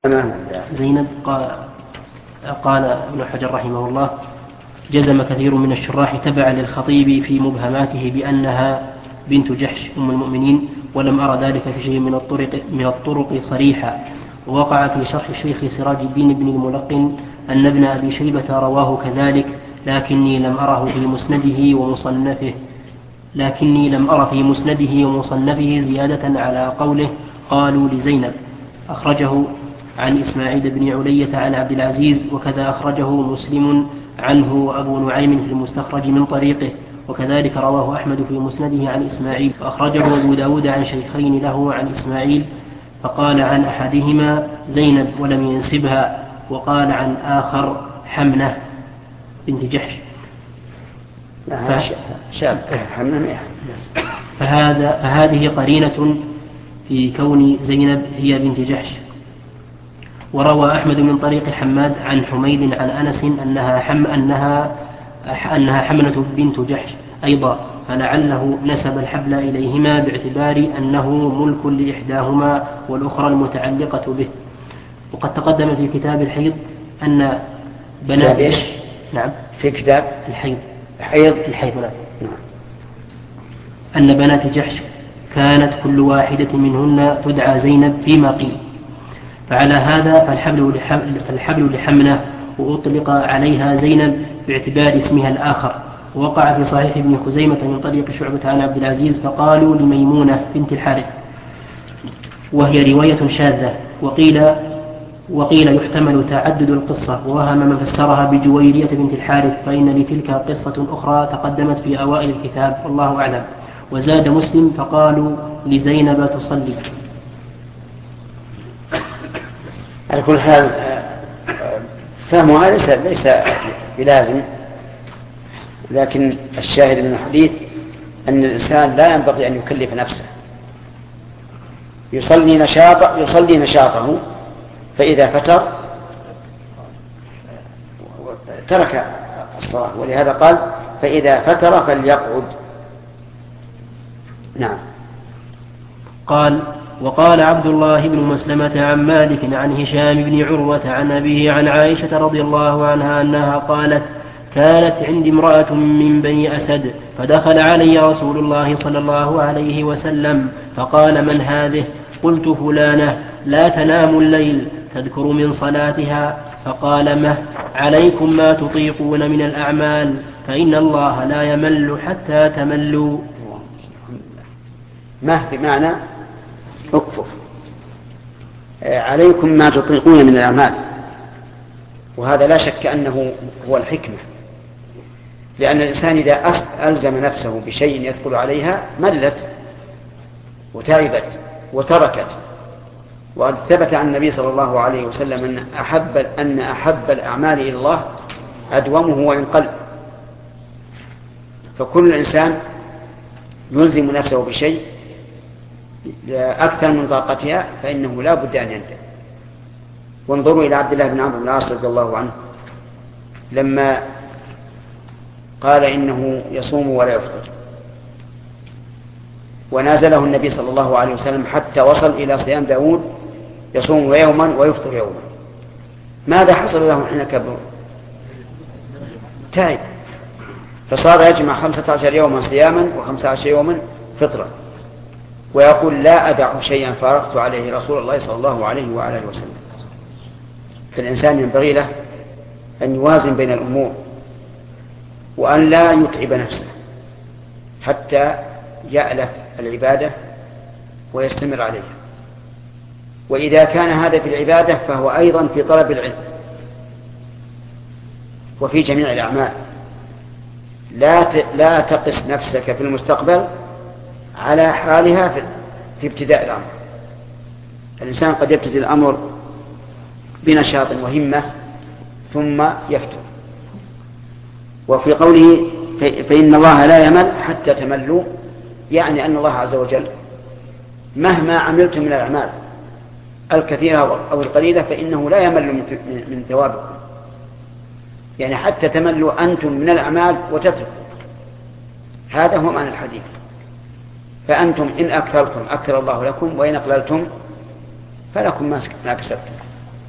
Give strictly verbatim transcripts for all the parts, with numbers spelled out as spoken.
زينب. قال, قال ابن حجر رحمه الله: جزم كثير من الشراح تبعا للخطيب في مبهماته بأنها بنت جحش أم المؤمنين، ولم أرى ذلك في شيء من الطرق, من الطرق صريحا. ووقع في شرح الشيخ سراج الدين بن الملقن أن ابن أبي شيبة رواه كذلك، لكني لم أره في مسنده ومصنفه لكني لم أر في مسنده ومصنفه زيادة على قوله قالوا لزينب. أخرجه عن إسماعيل بن علية عن عبد العزيز، وكذا أخرجه مسلم عنه وأبو نعيم في المستخرج من طريقه، وكذلك رواه أحمد في مسنده عن إسماعيل، وأخرجه أبو داود عن شيخين له عن إسماعيل، فقال عن أحدهما زينب ولم ينسبها، وقال عن آخر حمنة بنت جحش. فهذا فهذه قرينة في كون زينب هي بنت جحش. وروى أحمد من طريق حماد عن حميد عن أنس أنها حم أنها أنها حمنة بنت جحش أيضا، فلعله نسب الحبل إليهما باعتبار أنه ملك لإحداهما والأخرى المتعلقة به. وقد تقدم في كتاب الحيض أن بنات جحش، نعم في كتاب الحيض الحيض الحيض نعم، أن بنات جحش كانت كل واحدة منهن تدعى زينب فيما قيل. فعلى هذا فالحبل, فالحبل لحمنة، وأطلق عليها زينب باعتبار اسمها الآخر. ووقع في صحيح ابن خزيمة من طريق شعبة عن عبد العزيز فقالوا لميمونة بنت الحارث، وهي رواية شاذة. وقيل وقيل يحتمل تعدد القصة، ووهم من فسرها بجويرية بنت الحارث، فإن لتلك قصة أخرى تقدمت في أوائل الكتاب، والله أعلم. وزاد مسلم فقالوا لزينب تصلي. على كل حال فهمها ليس ليس بلازم، لكن الشاهد من الحديث أن الإنسان لا ينبغي أن يكلف نفسه، يصلي نشاط يصلي نشاطه، فإذا فتر ترك الصلاة، ولهذا قال فإذا فتر فليقعد. نعم. قال: وقال عبد الله بن مسلمة عن مالك عن هشام بن عروة عن أبيه عن عائشة رضي الله عنها أنها قالت: كانت عندي امرأة من بني أسد، فدخل علي رسول الله صلى الله عليه وسلم فقال: من هذه؟ قلت: فلانة لا تنام الليل تذكر من صلاتها. فقال: مه عليكم ما تطيقون من الأعمال، فإن الله لا يمل حتى تملوا. مه بمعنى اكفف، عليكم ما تطيقون من الأعمال، وهذا لا شك أنه هو الحكمة، لأن الإنسان إذا ألزم نفسه بشيء يدخل عليها ملت وتعبت وتركت. وقد ثبت عن النبي صلى الله عليه وسلم أن أحب, أن أحب الأعمال إلى الله أدومه وإن قل. فكل إنسان يلزم نفسه بشيء أكثر من طاقتها فإنه لا بد أن ينتهي. وانظروا إلى عبد الله بن عمرو بن العاص رضي الله عنه لما قال إنه يصوم ولا يفطر، ونازله النبي صلى الله عليه وسلم حتى وصل إلى صيام داود يصوم يوما ويفطر يوما. ماذا حصل له حين كبر؟ تعب، فصار يجمع خمسة عشر يوما صياما وخمسة عشر يوما فطرا، ويقول: لا أدع شيئا فارقت عليه رسول الله صلى الله عليه وعلى اله وسلم. فالإنسان ينبغي له أن يوازن بين الأمور، وأن لا يتعب نفسه حتى يألف العبادة ويستمر عليها. وإذا كان هذا في العبادة فهو أيضا في طلب العلم وفي جميع الأعمال. لا لا تقس نفسك في المستقبل على حالها في ابتداء الأمر. الإنسان قد يبتدئ الأمر بنشاط وهمة ثم يفتر. وفي قوله فإن الله لا يمل حتى تملوا، يعني أن الله عز وجل مهما عملتم من الأعمال الكثيرة أو القليلة فإنه لا يمل من ثوابكم، يعني حتى تملوا أنتم من الأعمال وتتركوا. هذا هو معنى الحديث. فأنتم إن أكثرتم أكثر الله لكم، وإن أقللتم فلكم ما كسبتم.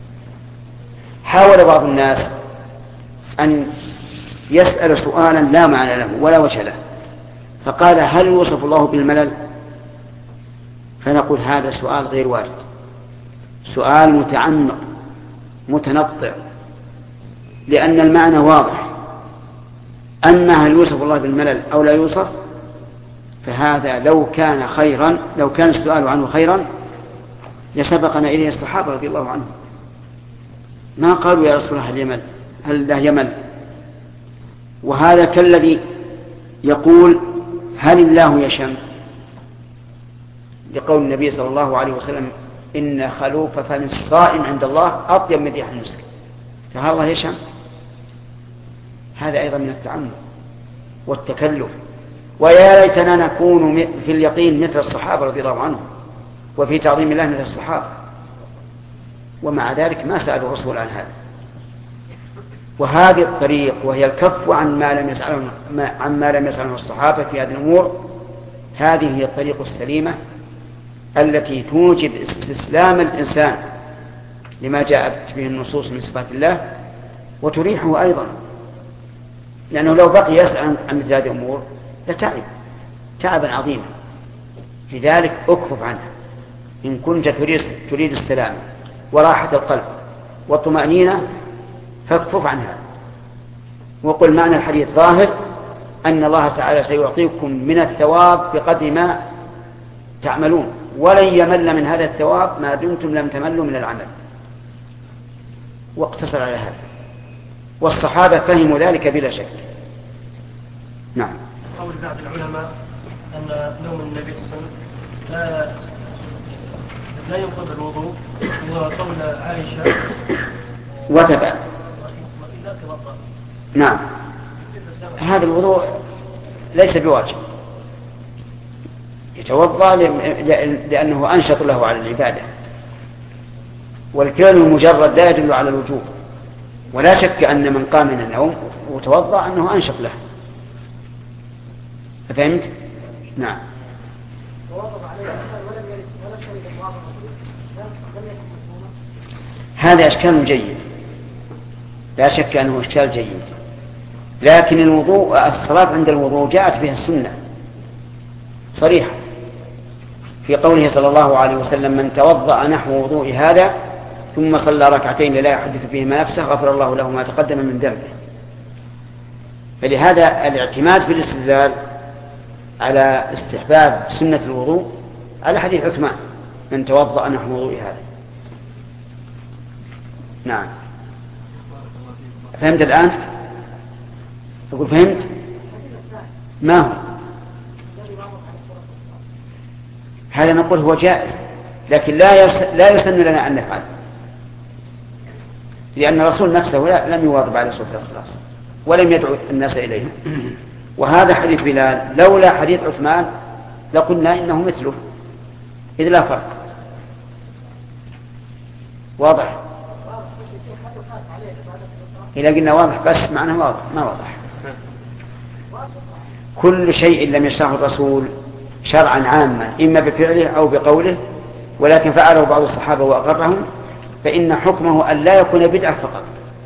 حاول بعض الناس أن يسأل سؤالا لا معنى له ولا وجه له، فقال هل يوصف الله بالملل؟ فنقول هذا سؤال غير وارد، سؤال متعمق متنطع، لأن المعنى واضح. أما هل يوصف الله بالملل أو لا يوصف، فهذا لو كان خيرا، لو كان السؤال عنه خيرا لسبقنا إليه الصحابة رضي الله عنهم، ما قالوا يا رسول الله هل يمل، هل لا يمل. وهذا كالذي يقول هل الله يشم، لقول النبي صلى الله عليه وسلم إن خلوف فم الصائم عند الله أطيب من ريح المسك، فهل الله يشم؟ هذا أيضا من التعمق والتكلف. ويا ليتنا نكون في اليقين مثل الصحابة رضي الله عنهم، وفي تعظيم الله مثل الصحابة، ومع ذلك ما سألوا الرسول عن هذا. وهذه الطريق وهي الكف عن ما لم يسأله عن ما لم يسأله الصحابة في هذه الأمور، هذه هي الطريق السليمة التي توجب استسلام الإنسان لما جاءت به النصوص من صفات الله، وتريحه أيضا، لأنه لو بقي يسأل عن مثل هذه الأمور لتعب تعبا عظيما. لذلك أكفف عنها إن كنت تريد السلام وراحة القلب والطمأنينة، فاكفف عنها وقل معنى الحديث ظاهر أن الله تعالى سيعطيكم من الثواب بقدر ما تعملون، ولن يمل من هذا الثواب ما دمتم لم تملوا من العمل. واقتصر على هذا، والصحابة فهموا ذلك بلا شك. نعم. قول بعض العلماء أن نوم النبي صلى الله عليه وسلم لا لا ينقض الوضوء، وقول عائشة وتبع. نعم، هذا الوضوء ليس بواجب، يتوضأ لأنه أنشط له على العبادة، والكلام المجرد لا يدل على الوجوب، ولا شك أن من قام من النوم وتوضأ أنه أنشط له. فهمت؟ نعم. هذا إشكال جيد، لا شك أنه إشكال جيد، لكن الوضوء الصلاة عند الوضوء جاءت بها السنة صريحة في قوله صلى الله عليه وسلم من توضأ نحو وضوء هذا ثم صلى ركعتين لا يحدث فيهما نفسه غفر الله له ما تقدم من ذنبه. فلهذا الاعتماد في الاستدلال على استحباب سنة الوضوء على حديث عثمان من توضأ نحو وضوء هذا. نعم. فهمت الآن؟ أقول فهمت؟ ما هو؟ هذا نقول هو جائز، لكن لا لا يسن لنا أن نفعل، لأن الرسول نفسه لم يواظب على سورة الإخلاص ولم يدعو الناس إليه. وهذا حديث بلال لولا حديث عثمان لقلنا إنه مثله، إذ لا فرق. واضح؟ إذا قلنا واضح بس معناه واضح ما واضح. كل شيء لم يشرعه الرسول شرعا عاما إما بفعله أو بقوله، ولكن فعله بعض الصحابة وأقرهم، فإن حكمه أن لا يكون بدعة فقط.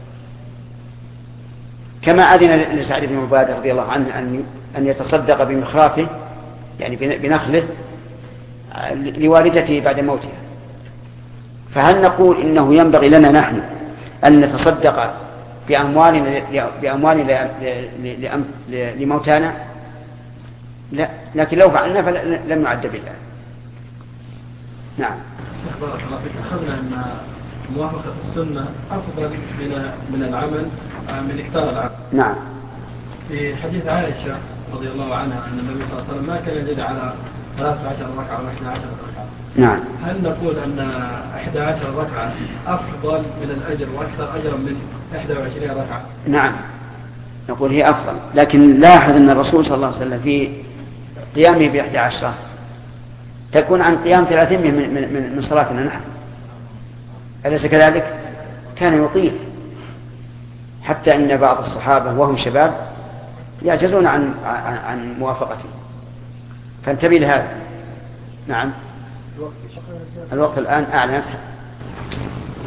كما أذن لسعد بن عبادة رضي الله عنه أن يتصدق بمخافه يعني بنخله لوالدته بعد موتها. فهل نقول إنه ينبغي لنا نحن أن نتصدق بأموالنا بأموالنا لموتانا؟ لا، لكن لو فعلنا فلم نعد بالله. نعم. شيخ بارك الله فيك، أخذنا أن موافقة السنة أفضل من من العمل من إكثار العمل. نعم. في حديث عائشة رضي الله عنها أن النبي صلى الله عليه وسلم ما كان يزيد على ثلاث عشر ركعة ولا اثنا عشر ركعة. نعم. هل نقول أن إحدى عشر ركعة أفضل من الأجر وأكثر أجرا من إحدى وعشرين ركعة؟ نعم، نقول هي أفضل، لكن لاحظ أن الرسول صلى الله عليه وسلم في قيامه بإحدى عشرة تكون عن قيام ثلاثين من, من, من, من صلاتنا نحن، أليس كذلك؟ كان يطيل حتى أن بعض الصحابة وهم شباب يعجزون عن, عن, عن موافقته، فانتبه لهذا. نعم. الوقت الآن أعلن.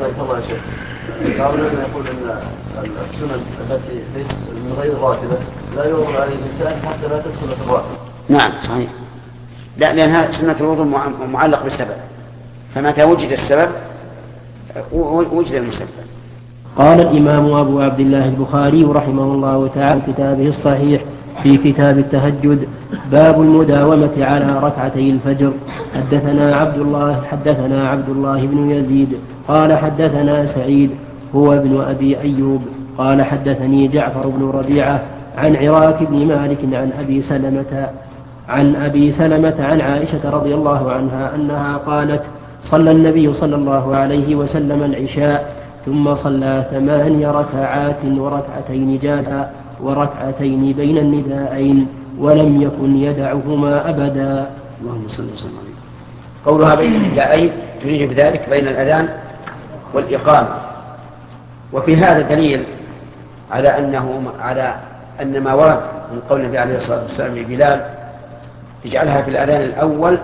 جزاك الله يا شيخ. بعضنا يقول ان السنن التي ليست من غير راتبه لا يؤمر عليه الانسان حتى لا تدخل في الراتب. نعم صحيح. لا، لان هذه سنه الوضوء معلق بالسبب، فمتى وجد السبب وجد المسبب. قال الإمام أبو عبد الله البخاري رحمه الله تعالى في كتابه الصحيح في كتاب التهجد باب المداومة على ركعتي الفجر. حدثنا عبد الله حدثنا عبد الله بن يزيد قال حدثنا سعيد هو ابن أبي أيوب قال حدثني جعفر بن ربيعة عن عراك بن مالك عن أبي سلمة عن أبي سلمة عن عائشة رضي الله عنها أنها قالت صلى النبي صلى الله عليه وسلم العشاء ثم صلى ثماني ركعات وركعتين جالسا وركعتين بين النداءين ولم يكن يدعهما أبدا. اللهم صل وسلم عليه. قولها بين النداءين تريد بذلك بين الأذان والإقامة. وفي هذا دليل على أنه على أن ما ورد من قول النبي عليه الصلاة والسلام لبلال اجعلها في الأذان الأول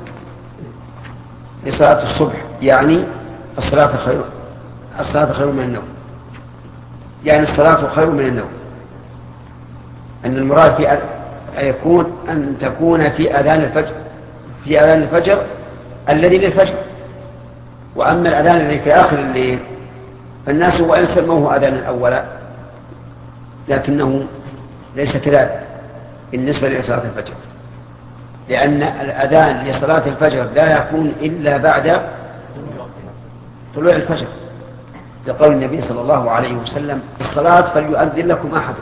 لصلاة الصبح، يعني الصلاة خير الصلاة خير من النوم، يعني الصلاة خير من النوم. أن المراد في أن يكون أن تكون في أذان الفجر في أذان الفجر الذي للفجر. وأما الأذان الذي في آخر الليل فالناس وإن سموه أذانا أولا لكنه ليس كذلك بالنسبة لصلاة الفجر، لأن الأذان لصلاة الفجر لا يكون إلا بعد طلوع الفجر، لقول النبي صلى الله عليه وسلم الصلاة فليؤذن لكم أحدكم.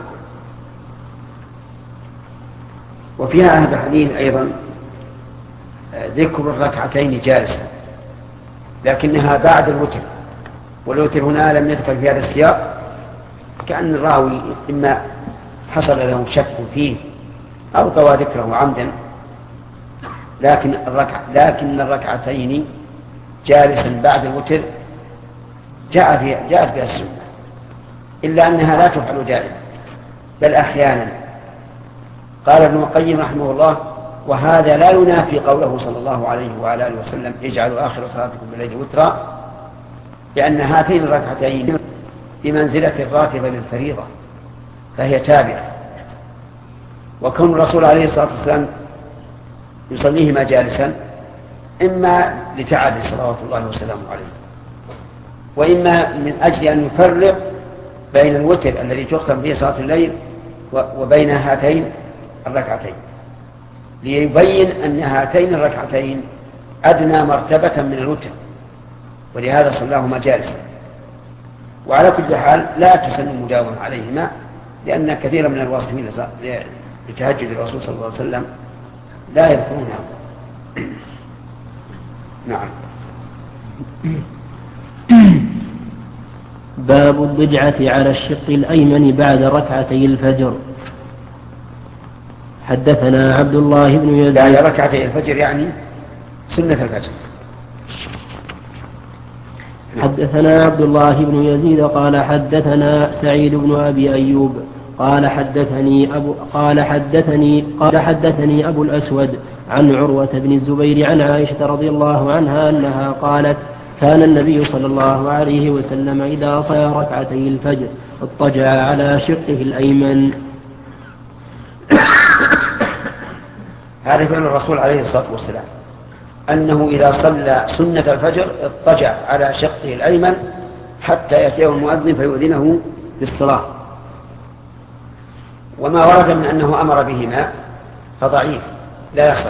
وفيها هذا الحديث أيضا ذكر الركعتين جالسا، لكنها بعد الوتر، والوتر هنا لم يذكر في هذا السياق، كأن الراوي إما حصل له شك فيه أو طوى ذكره عمدا، لكن الركع لكن الركعتين جالسا بعد الوتر جاء في جاءت بها السنة، إلا أنها لا تفعل دائما بل أحيانا. قال ابن القيم رحمه الله وهذا لا ينافي قوله صلى الله عليه وعلى آله وسلم اجعلوا آخر صلاتكم بالليل وترا، لأن هاتين الركعتين بمنزلة الراتبة للفريضة فهي تابعة. وكون الرسول عليه الصلاة والسلام يصليهما جالسا إما لتعب صلوات الله وسلامه عليه، وإما من أجل أن يفرق بين الوتر الذي تختم فيه صلاة الليل وبين هاتين الركعتين، ليبين أن هاتين الركعتين أدنى مرتبة من الوتر، ولهذا صلاهما جالسا. وعلى كل حال لا تسن المداومة عليهما، لأن كثيرا من الواصفين لتهجد الرسول صلى الله عليه وسلم لا يذكرونها. نعم. باب الضجعة على الشق الأيمن بعد ركعتي الفجر. حدثنا عبد الله بن يزيد بعد ركعتي الفجر يعني سنة الفجر. حدثنا عبد الله بن يزيد قال حدثنا سعيد بن أبي أيوب قال حدثني أبو قال حدثني قال حدثني أبو الأسود عن عروة بن الزبير عن عائشة رضي الله عنها أنها قالت كان النبي صلى الله عليه وسلم إذا صلى ركعتي الفجر اضطجع على شقه الأيمن. هذا فعل الرسول عليه الصلاة والسلام، أنه إذا صلى سنة الفجر اضطجع على شقه الأيمن حتى يأتيه المؤذن فيؤذنه بالصلاة. وما ورد من أنه أمر بهما فضعيف لا يصح.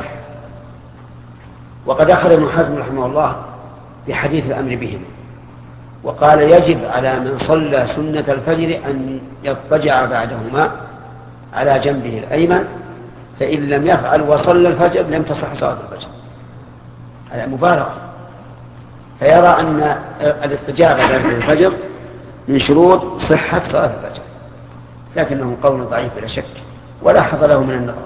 وقد أخذ ابن حزم رحمه الله بحديث الأمر بهم، وقال يجب على من صلى سنة الفجر أن يضطجع بعدهما على جنبه الأيمن، فإن لم يفعل وصلى الفجر لم تصح صلاة الفجر. هذا مبالغة. فيرى أن الاضطجاع بعد الفجر من شروط صحة صلاة الفجر، لكنه قول ضعيف بلا شك ولا حظ له من النظر.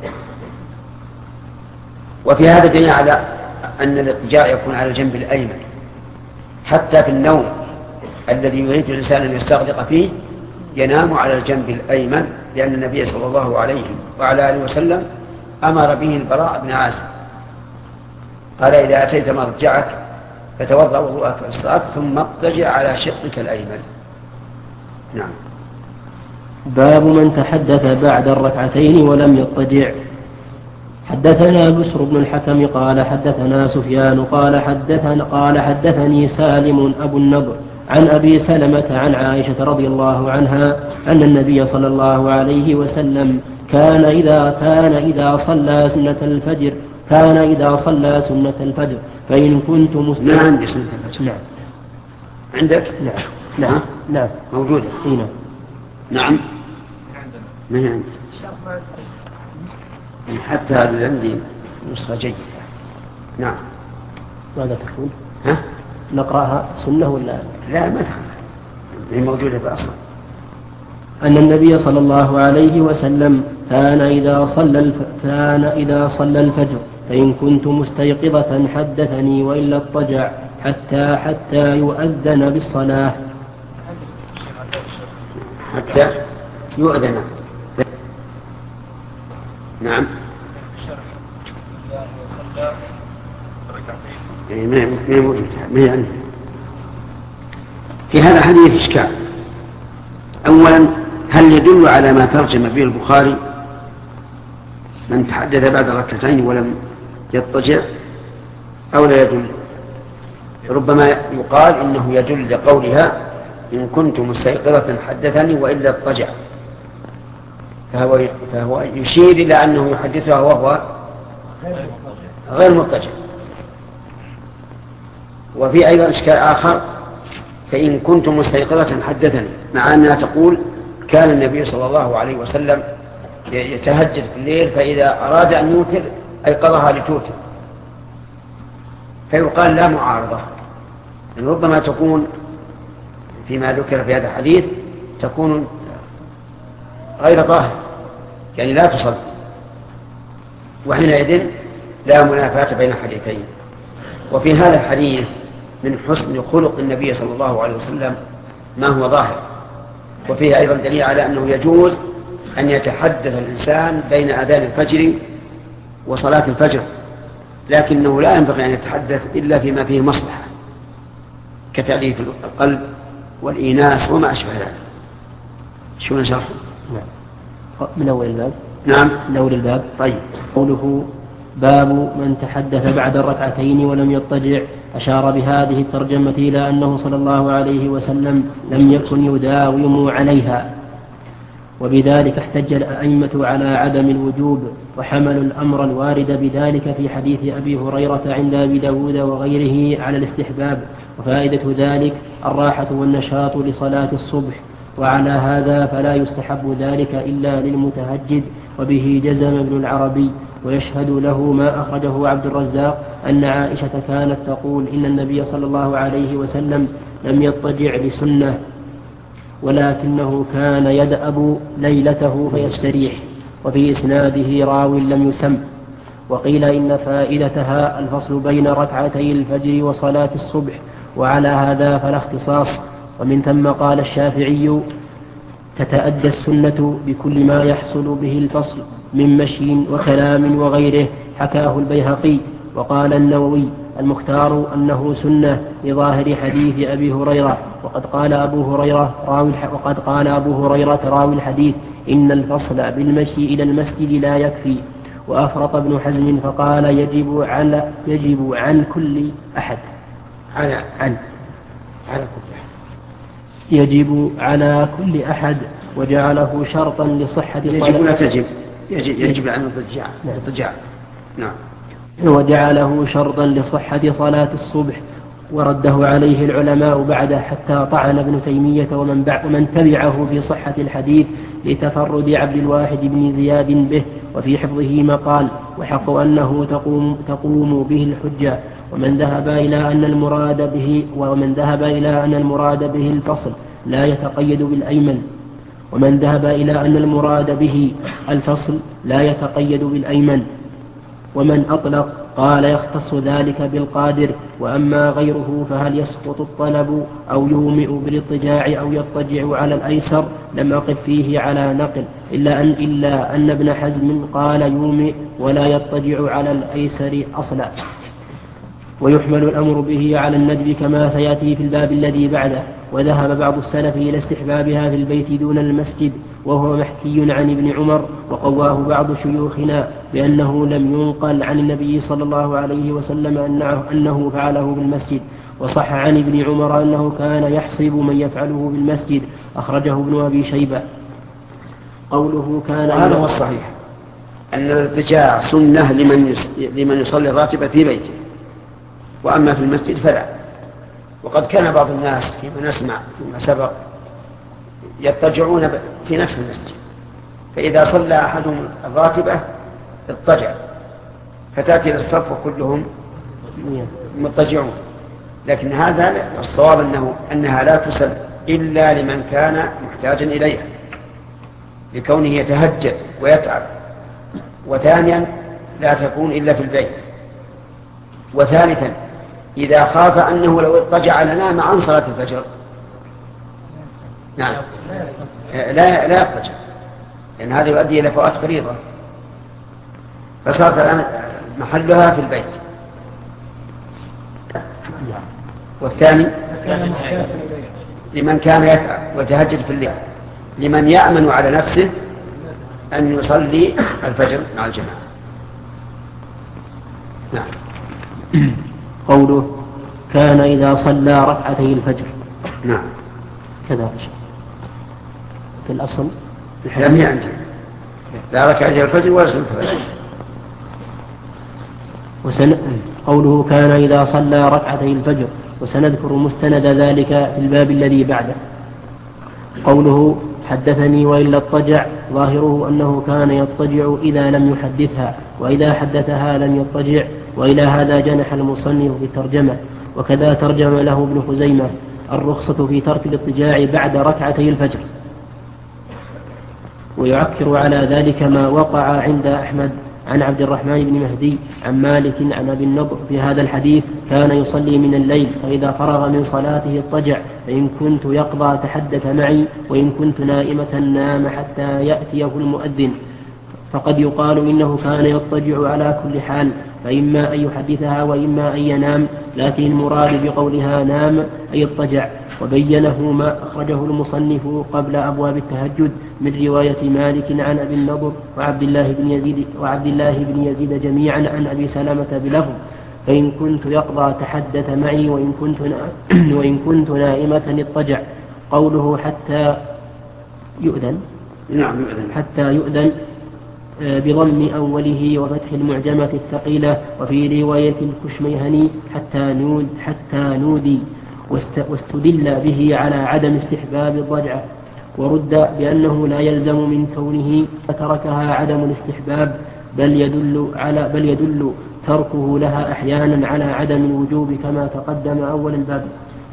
وفي هذا دليل على أن الاضطجاع يكون على الجنب الأيمن حتى في النوم الذي يريد الإنسان أن يستغرق فيه ينام على الجنب الأيمن، لأن النبي صلى الله عليه وعلى آله وسلم أمر به البراء بن عازب قال إذا أتيت مضجعك فتوضأ وضوءك للصلاة ثم اضطجع على شقك الأيمن. نعم. باب من تحدث بعد الركعتين ولم يضطجع. حدثنا بشر بن الحكم قال حدثنا سفيان قال حدثنا قال حدثني سالم أبو النضر عن أبي سلمة عن عائشة رضي الله عنها أن النبي صلى الله عليه وسلم كان إذا كان إذا صلى سنة الفجر كان إذا صلى سنة الفجر فإن كنت مسلما. ما عندي سنة الفجر. نعم. عندك؟ نعم. نعم. نعم. موجودة. هنا. نعم. ما هي عندي. حتى هذا عندي نسخة جيدة. نعم. ماذا تقول؟ ها؟ نقرأها سنة ولا؟ لا ما تخافى. هي موجودة بأصلا. أن النبي صلى الله عليه وسلم كان إذا صلى الف... كان إذا صلى الفجر فإن كنت مستيقظة حدثني وإلا اضطجع حتى حتى يؤذن بالصلاة. حتى يؤذن. نعم. يعني ما ما موجود ما يعني. في هذا الحديث إشكال. أولا هل يدل على ما ترجم به البخاري من تحدث بعد ركعتين ولم يضطجع أو لا يدل؟ ربما يقال إنه يدل لقولها إن كنت مستيقظة حدثني وإلا اضطجع، فهو, فهو يشير إلى أنه يحدثها وهو غير مضطجع. وفي أيضا إشكال آخر، فإن كنت مستيقظة حدثني، مع أنها تقول كان النبي صلى الله عليه وسلم يتهجد في الليل فإذا أراد أن يوتر أيقظها لتوتر، فيقال لا معارضة. يعني ربما تكون فيما ذكر في هذا الحديث تكون غير ظاهر، يعني لا تصل، وحينئذ لا منافاة بين الحديثين. وفي هذا الحديث من حسن خلق النبي صلى الله عليه وسلم ما هو ظاهر، وفيه أيضا دليل على أنه يجوز أن يتحدث الإنسان بين أذان الفجر وصلاة الفجر، لكنه لا ينبغي أن يتحدث إلا فيما فيه مصلحة كتأليف القلب والإيناس وما أشبه ذلك. شو نشرح؟ نعم. من أول الباب. نعم من أول الباب. طيب. قوله باب من تحدث بعد الركعتين ولم يضطجع، أشار بهذه الترجمة إلى أنه صلى الله عليه وسلم لم يكن يداوم عليها، وبذلك احتج الأئمة على عدم الوجوب، وحملوا الأمر الوارد بذلك في حديث أبي هريرة عند أبي داود وغيره على الاستحباب، وفائدة ذلك الراحة والنشاط لصلاة الصبح، وعلى هذا فلا يستحب ذلك إلا للمتهجد. وبه جزم ابن العربي، ويشهد له ما أخرجه عبد الرزاق أن عائشة كانت تقول إن النبي صلى الله عليه وسلم لم يضطجع لسنة، ولكنه كان يدأب ليلته فيستريح. وفي إسناده راو لم يسم. وقيل إن فائدتها الفصل بين ركعتي الفجر وصلاة الصبح، وعلى هذا فلا اختصاص. ومن ثم قال الشافعي تتأدى السنة بكل ما يحصل به الفصل من مشي وكلام وغيره، حكاه البيهقي. وقال النووي المختار أنه سنة لظاهر حديث أبي هريرة، وقد قال أبو هريرة راوي وقد قال أبو هريرة راوي الحديث إن الفصل بالمشي إلى المسجد لا يكفي. وأفرط ابن حزم فقال يجب على يجب عن كل أحد على عن على كل أحد يجب على كل أحد، وجعله شرطا لصحة يجب ولا تجب يجب, يجب عن الضجاع. الضجاع نعم. وجعله شرطا لصحة صلاة الصبح، ورده عليه العلماء بعده حتى طعن ابن تيمية ومن, ومن تبعه في صحة الحديث لتفرد عبد الواحد بن زياد به، وفي حفظه مقال، وحق أنه تقوم, تقوم به الحجة. ومن ذهب إلى أن المراد به ومن ذهب إلى أن المراد به الفصل لا يتقيد بالأيمن ومن ذهب إلى أن المراد به الفصل لا يتقيد بالأيمن ومن أطلق قال يختص ذلك بالقادر. وأما غيره فهل يسقط الطلب أو يومئ بالاضطجاع أو يضطجع على الأيسر لم أقف فيه على نقل، إلا أن, إلا أن ابن حزم قال يومئ ولا يضطجع على الأيسر أصلا. ويحمل الأمر به على الندب كما سيأتي في الباب الذي بعده. وذهب بعض السلف إلى استحبابها في البيت دون المسجد، وهو محكي عن ابن عمر، وقواه بعض شيوخنا بأنه لم ينقل عن النبي صلى الله عليه وسلم أنه فعله بالمسجد. وصح عن ابن عمر أنه كان يحسب من يفعله بالمسجد، أخرجه ابن أبي شيبة. قوله كان هذا هو الصحيح، أن الاضطجاع سنة لمن لمن يصلي الراتبة في بيته، وأما في المسجد فلا. وقد كان بعض الناس فيما نسمع فيما سبق يضطجعون في نفس المسجد، فإذا صلى أحدهم الراتبة اضطجع، فتأتي للصف وكلهم مضطجعون. لكن هذا الصواب أنه أنها لا تسل إلا لمن كان محتاجا إليها لكونه يتهجد ويتعب. وثانيا لا تكون إلا في البيت. وثالثا إذا خاف أنه لو اضطجع لنام عن صلاة الفجر نعم لا لا يضطجع، لأن هذا يؤدي إلى فوات فريضة، فصارت الآن محلها في البيت. والثاني لمن كان يتعب ويتهجد في الليل، لمن يأمن على نفسه أن يصلي الفجر مع الجماعة. نعم. قوله كان إذا صلى ركعتي الفجر. نعم كذلك في الأصل لم يعندي لا ركعتي الفجر ولا سنة الفجر. وسن... قوله كان إذا صلى ركعتي الفجر، وسنذكر مستند ذلك في الباب الذي بعده. قوله حدثني وإلا اضطجع، ظاهره أنه كان يضطجع إذا لم يحدثها، وإذا حدثها لم يضطجع، وإلى هذا جنح المصنف في الترجمة. وكذا ترجم له ابن خزيمة الرخصة في ترك الاضطجاع بعد ركعتي الفجر. ويعكر على ذلك ما وقع عند أحمد عن عبد الرحمن بن مهدي عن مالك عن أبي النضر في هذا الحديث: كان يصلي من الليل فإذا فرغ من صلاته اضطجع، فإن كنت يقضى تحدث معي، وإن كنت نائمة نام حتى يأتيه المؤذن. فقد يقال إنه كان يضطجع على كل حال، فإما أن يحدثها وإما أن ينام، لكن المراد بقولها نام أي اضطجع. وبينه ما أخرجه المصنف قبل أبواب التهجد من رواية مالك عن أبي النضر وعبد الله بن يزيد وعبد الله بن يزيد جميعا عن أبي سلمة بلفظ: فإن كنت يقضى تحدث معي، وإن كنت وإن كنت نائمة اضطجع. قوله حتى يؤذن نعم يؤذن حتى يؤذن بضم أوله وفتح المعجمة الثقيلة. وفي رواية الكشميهني حتى نود حتى نودي، واستدل به على عدم استحباب الضجعة، ورد بأنه لا يلزم من كونه تركها عدم الاستحباب، بل يدل على بل يدل تركه لها أحيانا على عدم الوجوب كما تقدم أول الباب.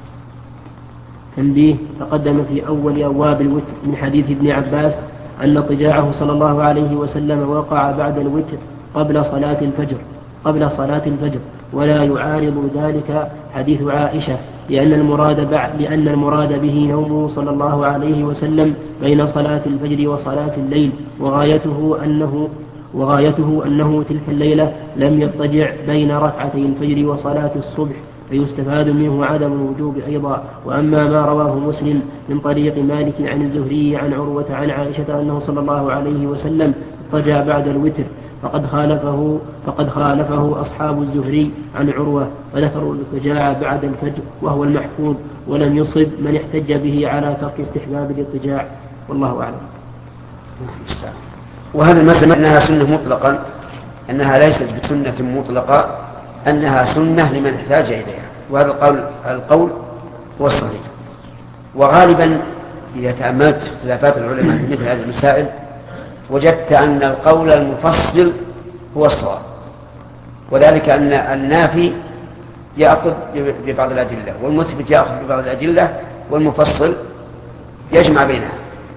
تنبيه: تقدم في أول أبواب الوتر من حديث ابن عباس أن اضطجاعه صلى الله عليه وسلم وقع بعد الوتر قبل صلاة الفجر قبل صلاة الفجر ولا يعارض ذلك حديث عائشة، لأن المراد بعد لأن المراد به نومه صلى الله عليه وسلم بين صلاة الفجر وصلاة الليل، وغايته أنه وغايته أنه تلك الليلة لم يضطجع بين ركعتي الفجر وصلاة الصبح، فيستفاد منه عدم الوجوب أيضا. وأما ما رواه مسلم من طريق مالك عن الزهري عن عروة عن عائشة أنه صلى الله عليه وسلم اضطجع بعد الوتر فقد خالفه فقد خالفه أصحاب الزهري عن عروة، فذكروا الاضطجاع بعد الفجر وهو المحفوظ، ولم يصب من احتج به على ترك استحباب الاضطجاع، والله أعلم. وهذا المسألة أنها سنة مطلقا، أنها ليست بسنة مطلقة، أنها سنة لمن احتاج إليها، وهذا القول القول هو الصحيح. وغالبا إذا تأملت اختلافات العلماء في مثل هذه المسائل وجدت أن القول المفصل هو الصواب، وذلك أن النافي يأخذ ببعض الأدلة والمثبت يأخذ ببعض الأدلة والمفصل يجمع بينها.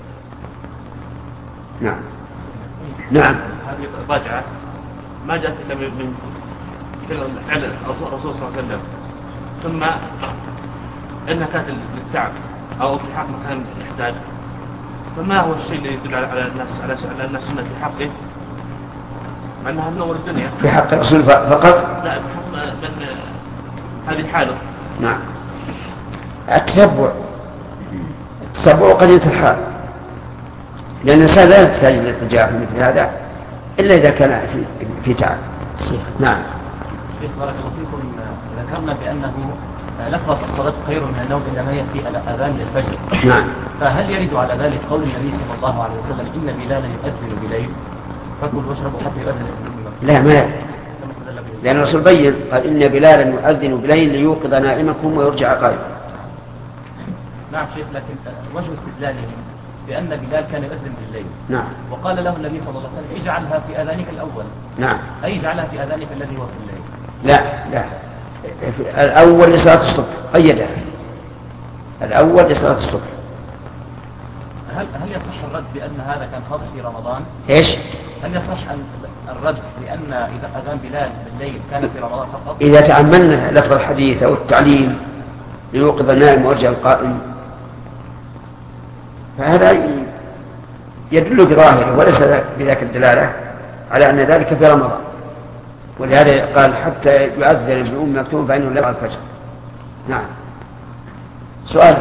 نعم نعم هذه الرجعة ما جاءت إلا من فعل الرسول صلى الله عليه وسلم، ثم إنها كانت للتعب أو التحاق مكان يحتاج، فما هو الشيء اللي يدل على الناس على الناس سنة في حقه، مع أنها منور الدنيا في حق الرسول فقط؟ لا، في حق من هذه حاله. نعم. التتبع التتبع قضية الحال، لأن الإنسان لا يحتاج إلى الاتجاه في مثل هذا إلا إذا كان في, في تعب. نعم. شيخ بارك الله فيكم، ذكرنا بأنه لفظة الصلاة خير من النوم إنما هي في الأذان للفجر. نعم. فهل يرد على ذلك قول النبي صلى الله عليه وسلم إن بلالا يؤذن بليل فكلوا واشربوا حتى يؤذن ابن؟ لا، ما يرد، لأن الرسول بين قال إن بلالا يؤذن بليل ليوقظ نائمكم ويرجع قائما. نعم شيخ، لكن وجه استدلالهم بأن بلال كان يؤذن بالليل. نعم. وقال له النبي صلى الله عليه وسلم اجعلها في أذانك الأول. نعم. أي اجعلها في أذانك الذي هو في الليل. لا لا، الأول لصلاة الصبح قيدها، الأول لصلاة الصبح. هل هل يصح الرد بأن هذا كان خاص في رمضان؟ إيش؟ هل يصح الرد بأن إذا أذان بلال بالليل كان في رمضان فقط؟ إذا تأملنا لفظ الحديث أو التعليم ليوقظ النائم ويرجع القائم فهذا يدل بظاهره وليس بذاك الدلالة على أن ذلك في رمضان، ولهذا قال حتى يؤذن ابن أم مكتوم فإنه لا يرى الفجر. نعم. سؤال؟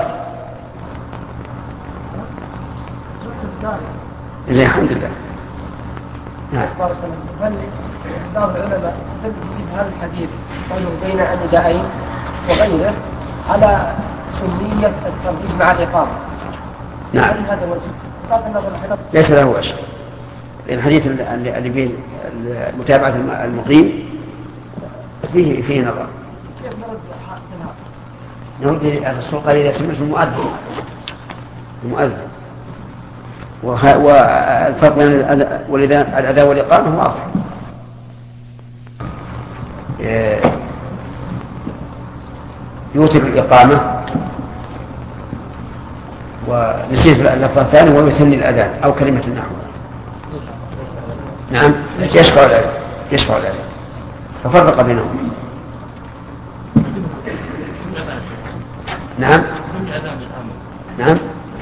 زين، الحمد لله. نعم. هل بعض العلماء يستدل في هذا الحديث قوله بين النداءين وغيره على سنية الترغيب مع الإقامة؟ نعم. ليس له وجه، لأن الحديث اللي فيه متابعة المقيم فيه فيه نظر. كيف نرد نرد الرسول قال إذا سمعت المؤذن المؤذن والفرق بين الأذان والإقامة واضح. يوتر الإقامة ونسيت اللفظة الثانية ويثني الأذان أو كلمة النحو. نعم، يشفع الأذان يشفع الأذان ففرق بينهم. نعم. نعم.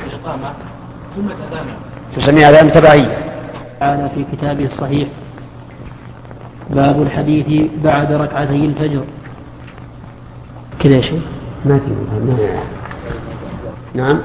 تسمي أذان تبعية. تعالى في كتابه الصحيح باب الحديث بعد ركعتي الفجر كذا يا شيخ. ما تنفع. نعم.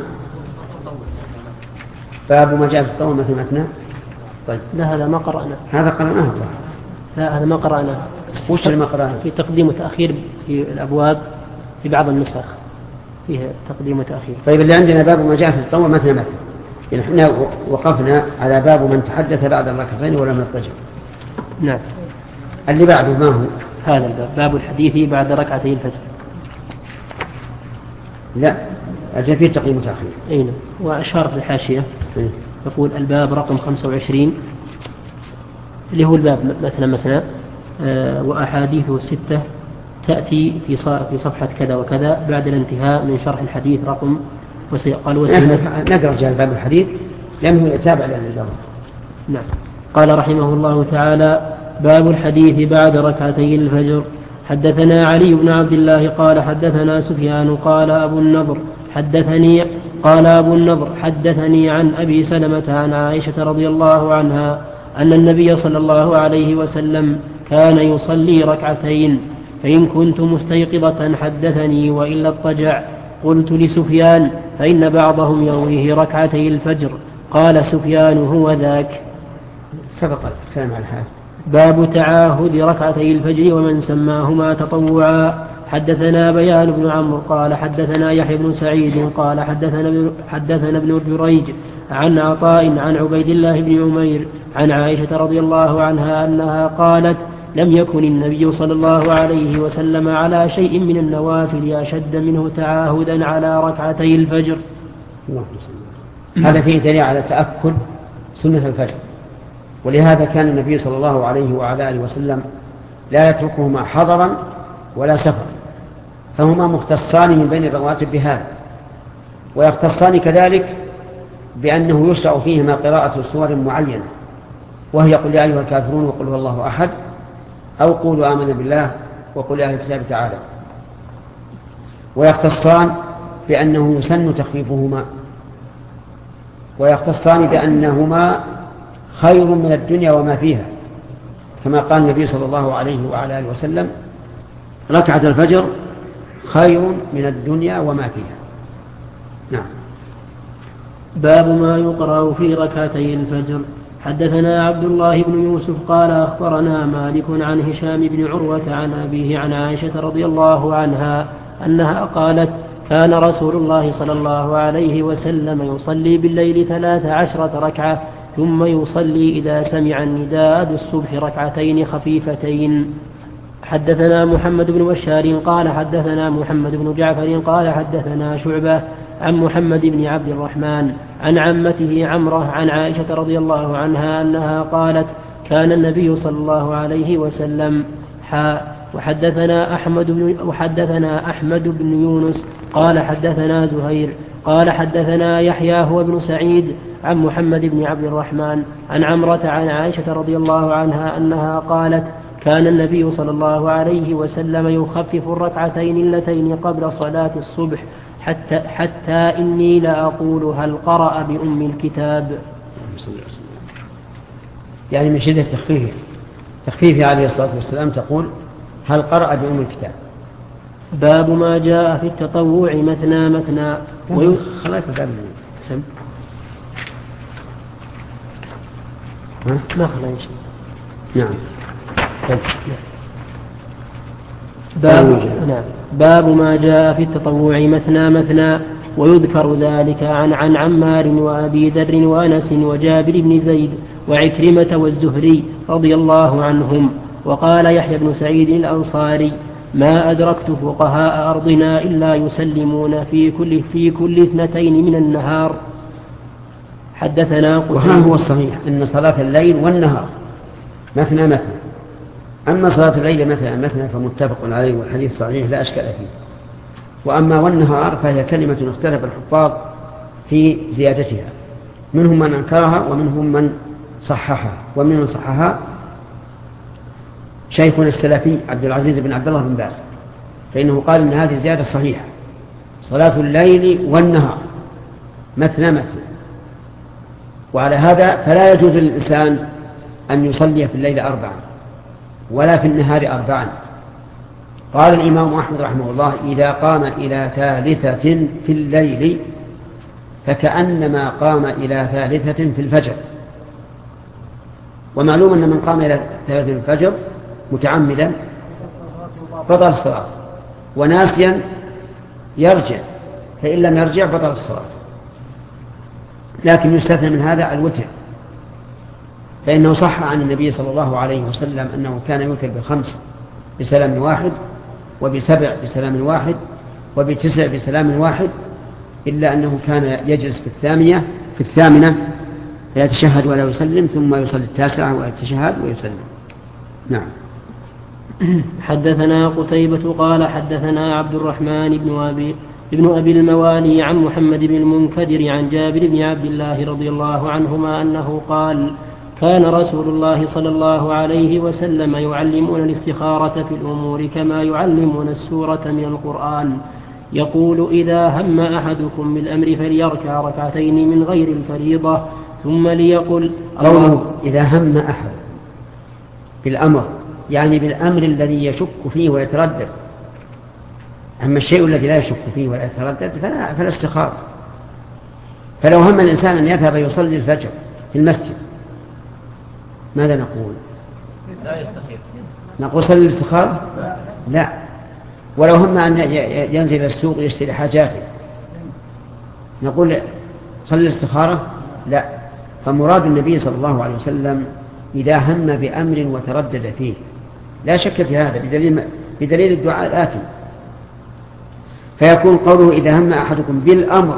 باب ما جاء في الطول مثل متنا. طيب لا هذا ما قرأنا. هذا قرأناه. لا هذا ما قرأنا. وش اللي ما قرأناه؟ في تقديم وتأخير في الأبواب في بعض النسخ فيها تقديم وتأخير. طيب اللي عندنا باب ما جاء في الطول مثل متنا. يعني احنا وقفنا على باب من تحدث بعد الركعتين ولم يضطجع. نعم. اللي بعده ما هو؟ هذا الباب باب الحديث بعد ركعتي الفجر. لا أجل فيه تقديم وتأخير. أين وأشار في الحاشية يقول الباب رقم خمسة وعشرين اللي هو الباب مثلا مثلا آه وأحاديثه ستة تأتي في في صفحة كذا وكذا بعد الانتهاء من شرح الحديث رقم قال وسلم. نقرأ جاء باب الحديث لأنه يتابع لأن الجواب. نعم. قال رحمه الله تعالى باب الحديث بعد ركعتي الفجر. حدثنا علي بن عبد الله قال حدثنا سفيان قال أبو النضر حدثني قال أبو النضر حدثني عن أبي سلمة عن عائشة رضي الله عنها أن النبي صلى الله عليه وسلم كان يصلي ركعتين فإن كنت مستيقظة حدثني وإلا اضطجع. قلت لسفيان فإن بعضهم يرويه ركعتي الفجر. قال سفيان هو ذاك. سبق الكلام على هذا. باب تعاهد ركعتي الفجر ومن سماهما تطوعا. حدثنا بيان بن عمرو قال حدثنا يحيى بن سعيد قال حدثنا حدثنا ابن جريج عن عطاء عن عبيد الله بن عمير عن عائشة رضي الله عنها أنها قالت لم يكن النبي صلى الله عليه وسلم على شيء من النوافل أشد منه تعاهدا على ركعتي الفجر. هذا فيه دليل على تأكد سنة الفجر، ولهذا كان النبي صلى الله عليه وعلى آله وسلم لا يتركهما حضرا ولا سفر، فهما مختصان من بين الرواتب بهذا، ويختصان كذلك بأنه يشرع فيهما قراءة سور معينة وهي قل يا أيها الكافرون وقل هو الله أحد أو قولوا آمنا بالله وقل يا أهل الكتاب تعالى. ويختصان بأنه يسن تخفيفهما، ويختصان بأنهما خير من الدنيا وما فيها، كما قال النبي صلى الله عليه وعلى آله وسلم ركعة الفجر خير من الدنيا وما فيها. نعم. باب ما يقرأ في ركعتي الفجر. حدثنا عبد الله بن يوسف قال أخبرنا مالك عن هشام بن عروة عن أبيه عن عائشة رضي الله عنها أنها قالت كان رسول الله صلى الله عليه وسلم يصلي بالليل ثلاث عشرة ركعة ثم يصلي إذا سمع النداء بالصبح ركعتين خفيفتين. حدثنا محمد بن بشار قال حدثنا محمد بن جعفر قال حدثنا شعبة عن محمد بن عبد الرحمن عن عمته عمرة عن عائشة رضي الله عنها أنها قالت كان النبي صلى الله عليه وسلم حاء وحدثنا أحمد بن, وحدثنا أحمد بن يونس قال حدثنا زهير قال حدثنا يحيى هو بن سعيد عن محمد بن عبد الرحمن عن عمرة عن عائشة رضي الله عنها أنها قالت كان النبي صلى الله عليه وسلم يخفف الركعتين اللتين قبل صلاة الصبح حتى, حتى إني لأقول هل قرأ بأم الكتاب. يعني من شدة تخفيفه تخفيفه عليه الصلاة والسلام تقول هل قرأ بأم الكتاب. باب ما جاء في التطوع مثنى مثنى وي... خلاص قبل سم ما خلا شيء. نعم. باب نعم باب ما جاء في التطوع مثنى مثنى ويذكر ذلك عن عن عمار وأبي ذر وأنس وجابر بن زيد وعكرمة والزهري رضي الله عنهم. وقال يحيى بن سعيد الأنصاري ما أدركت فقهاء أرضنا إلا يسلمون في كل في كل اثنتين من النهار. حدثنا وها هو الصحيح أن صلاة الليل والنهار مثنى مثنى. أما صلاة الليل مثنى مثنى فمتفق عليه والحديث صحيح لا أشكال فيه. وأما والنهار فهي كلمة اختلف الحفاظ في زيادتها منهم من أنكرها ومنهم من صححها. ومن من صححها شيخنا السلفي عبد العزيز بن عبد الله بن باز فإنه قال إن هذه زيادة صحيحة صلاة الليل والنهار مثنى مثنى. وعلى هذا فلا يجوز للإنسان أن يصلي في الليل أربعا ولا في النهار أربعا. قال الإمام أحمد رحمه الله إذا قام إلى ثالثة في الليل فكأنما قام إلى ثالثة في الفجر. ومعلوم أن من قام إلى ثالثة في الفجر متعمدا بطل الصلاة وناسيا يرجع فإن لم يرجع بطل الصلاة. لكن يستثنى من هذا الوتر فإنه صح عن النبي صلى الله عليه وسلم أنه كان يوتر بخمس بسلام واحد وبسبع بسلام واحد وبتسع بسلام واحد إلا أنه كان يجلس في الثامنة في الثامنة فيتشهد ولا يسلم ثم يصلي التاسعة ويتشهد ويسلم. نعم. حدثنا قتيبة قال حدثنا عبد الرحمن بن أبي ابن أبي الموالي عن محمد بن المنكدر عن جابر بن عبد الله رضي الله عنهما أنه قال كان رسول الله صلى الله عليه وسلم يعلمون الاستخارة في الأمور كما يعلمون السورة من القرآن يقول إذا هم أحدكم بالأمر فليركع ركعتين من غير الفريضة ثم ليقل قوله إذا هم أحد بالأمر يعني بالأمر الذي يشك فيه ويتردد. أما الشيء الذي لا يشك فيه ولا يتردد فلا, فلا استخارة. فلو هم الإنسان أن يذهب يصلي الفجر في المسجد ماذا نقول؟ لا يستخير. نقول صلي الاستخارة؟ لا. ولو هم أن ينزل السوق يشتري حاجاته نقول صلي الاستخارة؟ لا. فمراد النبي صلى الله عليه وسلم إذا هم بأمر وتردد فيه لا شك في هذا بدليل, بدليل الدعاء الآتي. فيكون قوله إذا هم أحدكم بالأمر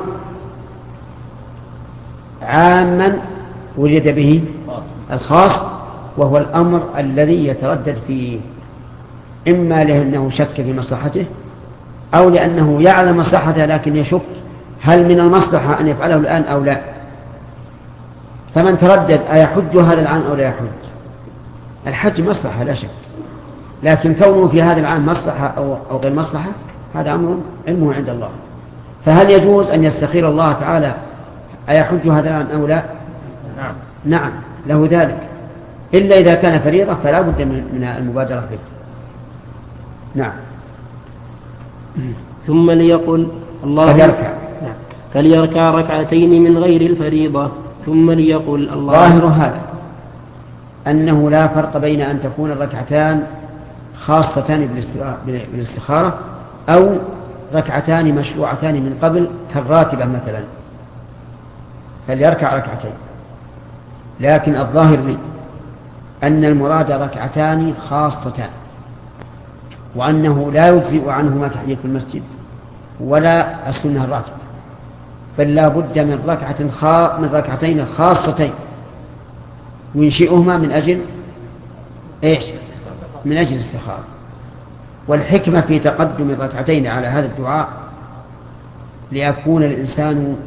عاما وجد به الخاص وهو الأمر الذي يتردد فيه إما لأنه شك في مصلحته أو لأنه يعلم مصلحته لكن يشك هل من المصلحة أن يفعله الآن أو لا. فمن تردد أيحج هذا العام أو لا يحج؟ الحج مصلحة لا شك لكن كونه في هذا العام مصلحة أو غير مصلحة هذا أمر علمه عند الله. فهل يجوز أن يستخير الله تعالى أيحج هذا العام أو لا؟ نعم نعم له ذلك إلا إذا كان فريضة فلا بد من المبادرة به. نعم. ثم ليقل الله فليركع فليركع ركعتين من غير الفريضة ثم ليقل الله. ظاهر هذا أنه لا فرق بين أن تكون الركعتان خاصتان بالاستخارة أو ركعتان مشروعتان من قبل كالراتبة مثلا، فليركع ركعتين. لكن الظاهر لي أن المراد ركعتان خاصتان، وأنه لا يجزئ عنهما تحية المسجد ولا السنة الراتبة، بل لا بد من ركعة خا... من ركعتين خاصتين ينشئهما من أجل إيش؟ من أجل الاستخارة. والحكمة في تقدم الركعتين على هذا الدعاء ليكون الإنسان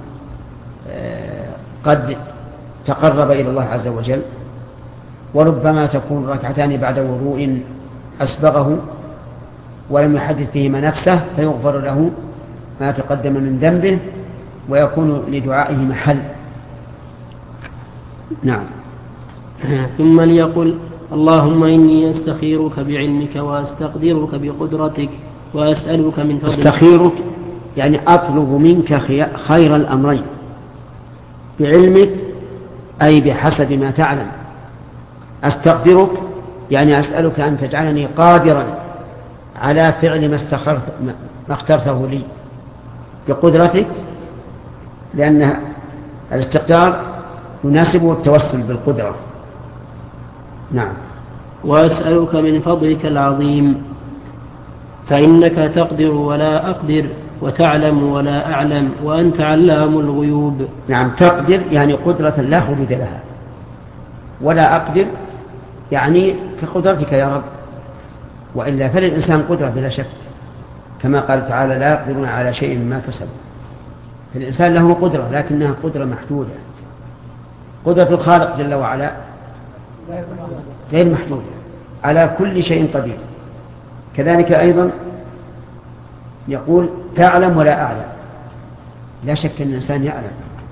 قد تقرب إلى الله عز وجل، وربما تكون ركعتان بعد وضوء أسبغه ولم يحدث فيهما نفسه فيغفر له ما تقدم من ذنبه ويكون لدعائه محل. نعم. ثم ليقل اللهم إني أستخيرك بعلمك وأستقدرك بقدرتك وأسألك من فضلك. أستخيرك يعني أطلب منك خير الأمرين، بعلمك أي بحسب ما تعلم. أستقدرك يعني أسألك أن تجعلني قادرا على فعل ما استخرت ما اخترته لي بقدرتك، لأن الاستقدار يناسبه التوسل بالقدرة. نعم. وأسألك من فضلك العظيم فإنك تقدر ولا أقدر وتعلم ولا أعلم وأنت علام الغيوب. نعم، تقدر يعني قدرة لا حدود لها، ولا أقدر يعني كقدرتك يا رب، وإلا فللإنسان قدرة بلا شك، كما قال تعالى لا يقدرون على شيء مما كسبوا. فالإنسان له قدرة لكنها قدرة محدودة. قدرة الخالق جل وعلا غير محدودة، على كل شيء قدير. كذلك أيضا يقول تعلم ولا أعلم، لا شك أن الإنسان يعلم.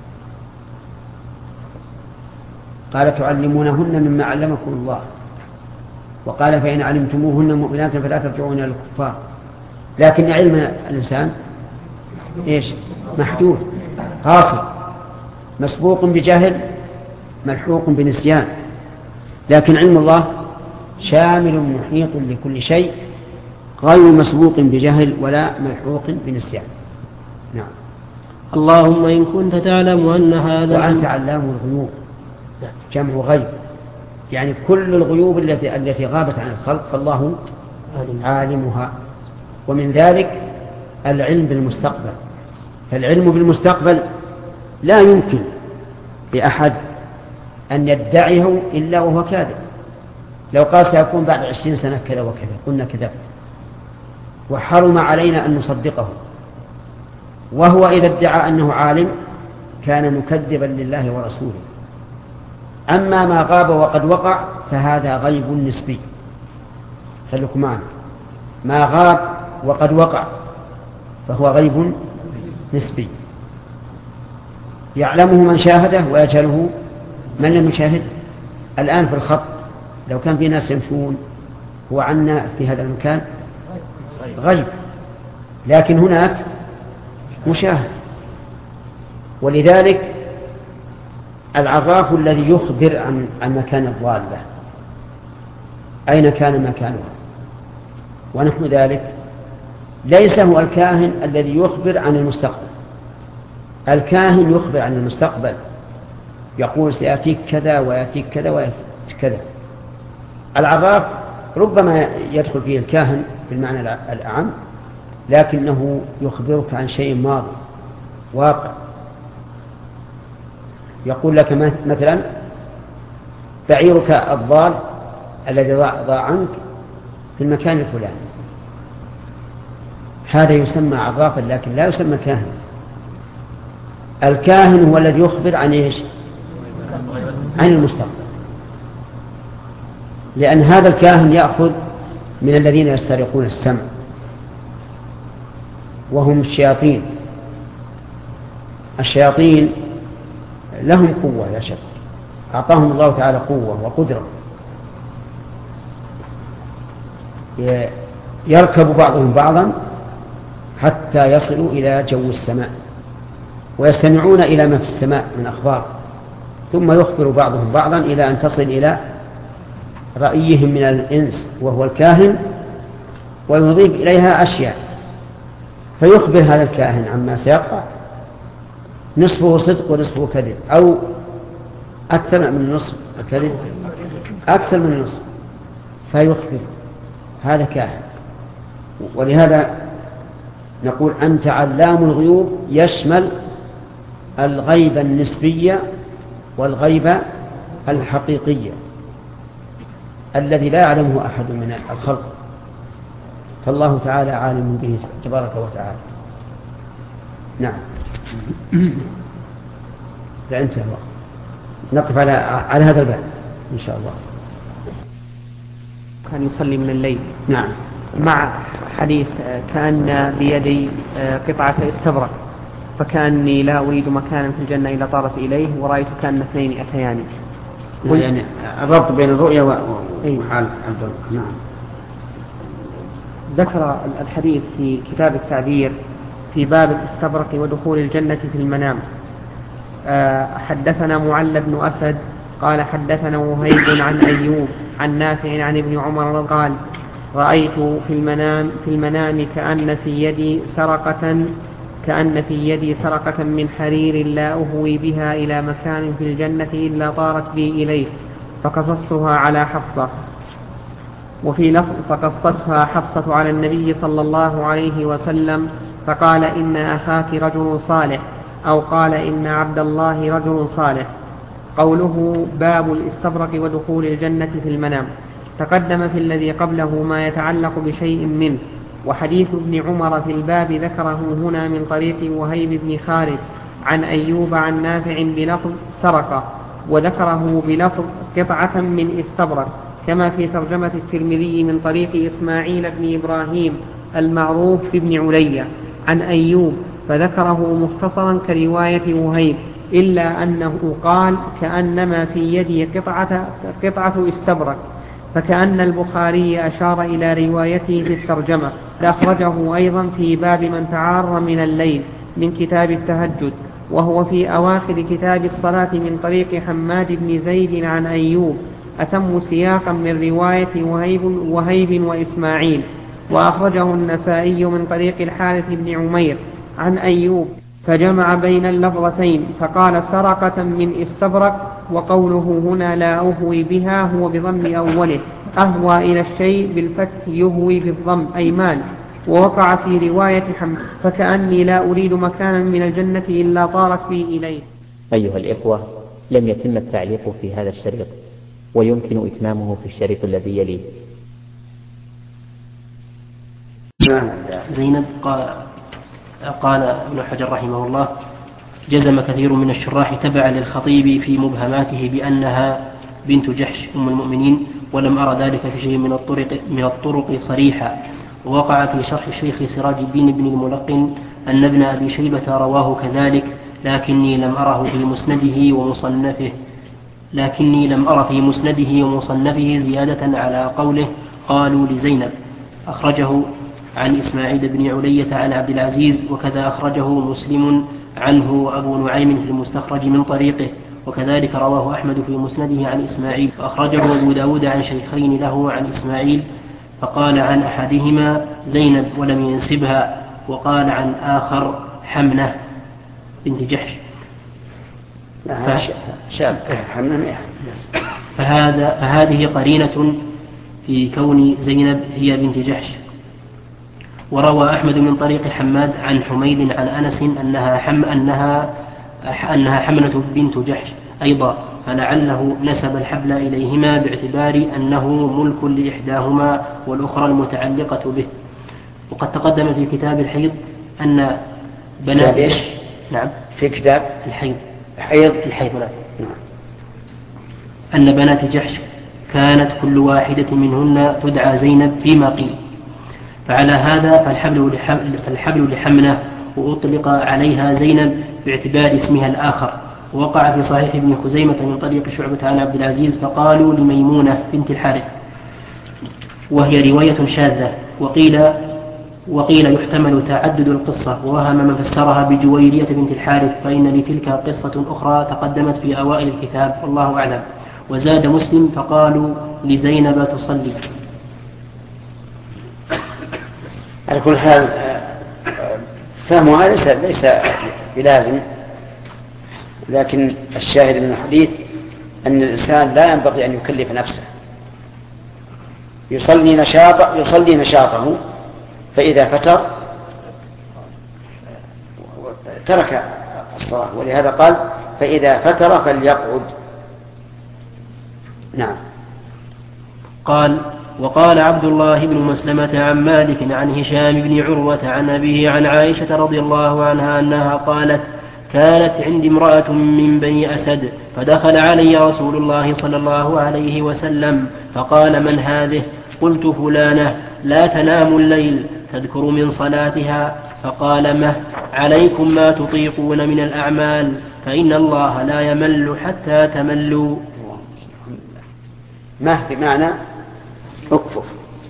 قال تعلمونهن مما علمكم الله، وقال فإن علمتموهن مؤمنات فلا ترجعون إلى الكفار. لكن علم الإنسان إيش؟ محدود قاصر، مسبوق بجهل ملحوق بنسيان. لكن علم الله شامل محيط لكل شيء، غير مسبوق بجهل ولا ملحوق بنسيان. نعم. اللهم إن كنت تعلم أن هذا وأنت علام الغيوب، جمع غيب، يعني كل الغيوب التي التي غابت عن الخلق فالله عالمها. ومن ذلك العلم بالمستقبل. فالعلم بالمستقبل لا يمكن لأحد أن يدعيه إلا وهو كاذب. لو قال سيكون بعد عشرين سنة كذا وكذا قلنا كذبت، وحرم علينا أن نصدقه. وهو إذا ادعى أنه عالم كان مكذبا لله ورسوله. أما ما غاب وقد وقع فهذا غيب نسبي. خليكم معنا، ما غاب وقد وقع فهو غيب نسبي، يعلمه من شاهده ويجهله من لم يشاهده. الآن في الخط لو كان في ناس يمشون هو عنا في هذا المكان غيب، لكن هناك مشاهد. ولذلك العراف الذي يخبر عن عن مكان الضالة أين كان مكانها ونحو ذلك، ليس هو الكاهن الذي يخبر عن المستقبل. الكاهن يخبر عن المستقبل، يقول سيأتيك كذا ويأتيك كذا ويأتيك كذا. العراف ربما يدخل فيه الكاهن بالمعنى الأعم، لكنه يخبرك عن شيء ماضي واقع. يقول لك مثلا بعيرك الضال الذي ضاع عنك في المكان الفلاني، هذا يسمى عرافا لكن لا يسمى كاهن. الكاهن هو الذي يخبر عن ايش؟ عن المستقبل، لأن هذا الكاهن يأخذ من الذين يسترقون السمع وهم الشياطين. الشياطين لهم قوة لا شك، أعطاهم الله تعالى قوة وقدرة، يركب بعضهم بعضا حتى يصلوا إلى جو السماء ويستمعون إلى ما في السماء من أخبار، ثم يخبر بعضهم بعضا إلى أن تصل إلى رأيهم من الإنس وهو الكاهن، ويضيف إليها أشياء، فيخبر هذا الكاهن عما سيقع نصفه صدق ونصفه كذب، أو أكثر من نصف الكذب أكثر من النصف، فيخبر هذا كاهن. ولهذا نقول أنت علام الغيوب يشمل الغيبة النسبية والغيبة الحقيقية الذي لا يعلمه أحد من الخلق، فالله تعالى عالم به تبارك وتعالى. نعم. لا انتهى الوقت، نقف على على هذا الباب إن شاء الله. كان يصلي من الليل. نعم. مع حديث كأن بيدي قطعة استبرق، فكأني لا أريد مكانا في الجنة إلا طارت إليه، ورأيت كأن اثنين أتياني. يعني الربط بين الرؤيا وحال الظن. نعم. ذكر الحديث في كتاب التعبير في باب الاستبرق ودخول الجنة في المنام. حدثنا معل بن أسد قال حدثنا وهيب عن أيوب عن نافع عن ابن عمر قال رأيت في المنام في المنام كأن في يدي سرقة كأن في يدي سرقة من حرير لا أهوي بها إلى مكان في الجنة إلا طارت بي إليه، فقصصتها على حفصة. وفي لفظ فقصتها حفصة على النبي صلى الله عليه وسلم فقال إن أخاك رجل صالح، أو قال إن عبد الله رجل صالح. قوله باب الاستبرق ودخول الجنة في المنام، تقدم في الذي قبله ما يتعلق بشيء منه، وحديث ابن عمر في الباب ذكره هنا من طريق وهيب بن خالد عن أيوب عن نافع بلفظ سرقة، وذكره بلفظ قطعة من استبرق، كما في ترجمة الترمذي من طريق إسماعيل بن إبراهيم المعروف بن عليا عن أيوب، فذكره مختصرا كرواية وهيب، إلا أنه قال كأنما في يدي قطعة, قطعة استبرق، فكأن البخاري أشار إلى روايته في الترجمة. أخرجه أيضا في باب من تعار من الليل من كتاب التهجد، وهو في أواخر كتاب الصلاة من طريق حماد بن زيد عن أيوب، أتم سياقا من رواية وهيب, وهيب وإسماعيل. وأخرجه النسائي من طريق الحارث بن عمير عن أيوب، فجمع بين اللفظتين فقال سرقة من استبرق، وقوله هنا لا أهوي بها هو بضم أوله، أهوى إلى الشيء بالفتح يهوي بالضم أي مال. ووقع في رواية حمد فكأني لا أريد مكانا من الجنة إلا طارت بي إليه. أيها الإخوة، لم يتم التعليق في هذا الشريط، ويمكن إتمامه في الشريط الذي يليه. زينب قال, قال ابن حجر رحمه الله جزم كثير من الشراح تبعا للخطيب في مبهماته بأنها بنت جحش أم المؤمنين، ولم أرى ذلك في شيء من الطرق, من الطرق صريحا. ووقع في شرح الشيخ سراج الدين بن الملقن أن ابن أبي شيبة رواه كذلك، لكني لم أره في مسنده ومصنفه لكني لم أرى في مسنده ومصنفه زيادة على قوله قالوا لزينب. أخرجه عن إسماعيل بن علية عن عبد العزيز، وكذا أخرجه مسلم عنه وأبو نعيم في المستخرج من طريقه، وكذلك رواه أحمد في مسنده عن إسماعيل، وأخرجه أبو داود عن شيخين له عن إسماعيل، فقال عن أحدهما زينب ولم ينسبها، وقال عن آخر حمنة بنت جحش. فهذا فهذه قرينة في كون زينب هي بنت جحش. وروى أحمد من طريق حماد عن حميد عن أنس أنها حم أنها أنها حملة بنت جحش أيضا، فلعله نسب الحبل إليهما باعتبار أنه ملك لإحداهما والأخرى المتعلقة به. وقد تقدم في كتاب الحيض أن بنات إيش؟ نعم في كتاب الحيض الحيض الحيض نعم. أن بنات جحش كانت كل واحدة منهن تدعى زينب فيما قيل، فعلى هذا فالحبل فالحبل لحمنة وأطلق عليها زينب باعتبار اسمها الآخر. ووقع في صحيح ابن خزيمة من طريق شعبة عن عبد العزيز فقالوا لميمونة بنت الحارث، وهي رواية شاذة. وقيل وقيل يحتمل تعدد القصة، ووهم من فسرها بجويرية بنت الحارث، فإن لتلك قصة أخرى تقدمت في أوائل الكتاب، والله أعلم. وزاد مسلم فقالوا لزينب تصلي. على كل حال فهمها ليس ليس بلازم، لكن الشاهد من الحديث أن الإنسان لا ينبغي أن يكلف نفسه، يصلي نشاط يصلي نشاطه، فإذا فتر ترك الصلاة، ولهذا قال فإذا فتر فليقعد. نعم. قال وقال عبد الله بن مسلمة عن مالك عن هشام بن عروة عن أبيه عن عائشة رضي الله عنها أنها قالت كانت عندي امرأة من بني أسد فدخل علي رسول الله صلى الله عليه وسلم فقال من هذه؟ قلت فلانة لا تنام الليل تذكر من صلاتها، فقال مه عليكم ما تطيقون من الأعمال فإن الله لا يمل حتى تملوا. مه بمعنى اكفف،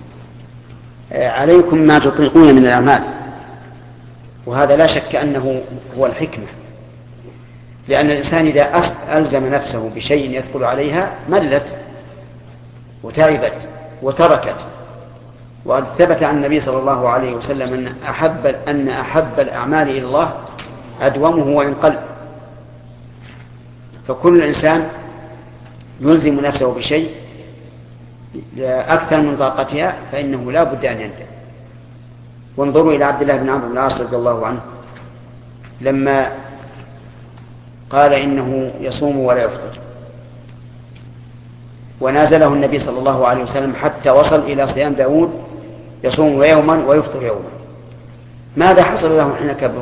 عليكم ما تطيقون من الأعمال، وهذا لا شك أنه هو الحكمة، لأن الإنسان إذا ألزم نفسه بشيء يدخل عليها ملت وتعبت وتركت. وقد ثبت عن النبي صلى الله عليه وسلم أن أحب, أن أحب الأعمال إلى الله أدومه وإن قل. فكل إنسان يلزم نفسه بشيء أكثر من طاقتها فإنه لا بد أن يندم. وانظروا إلى عبد الله بن عمرو بن العاص رضي الله عنه لما قال إنه يصوم ولا يفطر، ونازله النبي صلى الله عليه وسلم حتى وصل إلى صيام داود يصوم يوما ويفطر يوما. ماذا حصل له حين كبر؟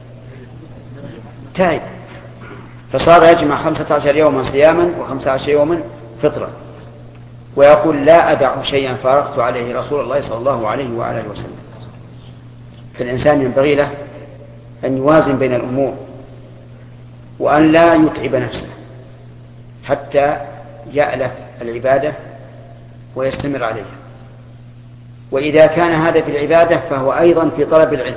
تعب، فصار يجمع خمسة عشر يوما صياما وخمسة عشر يوما فطرا، ويقول لا أدع شيئا فارقت عليه رسول الله صلى الله عليه وعلى اله وسلم. فالإنسان ينبغي له أن يوازن بين الأمور، وأن لا يتعب نفسه حتى يألف العبادة ويستمر عليها. وإذا كان هذا في العبادة فهو أيضا في طلب العلم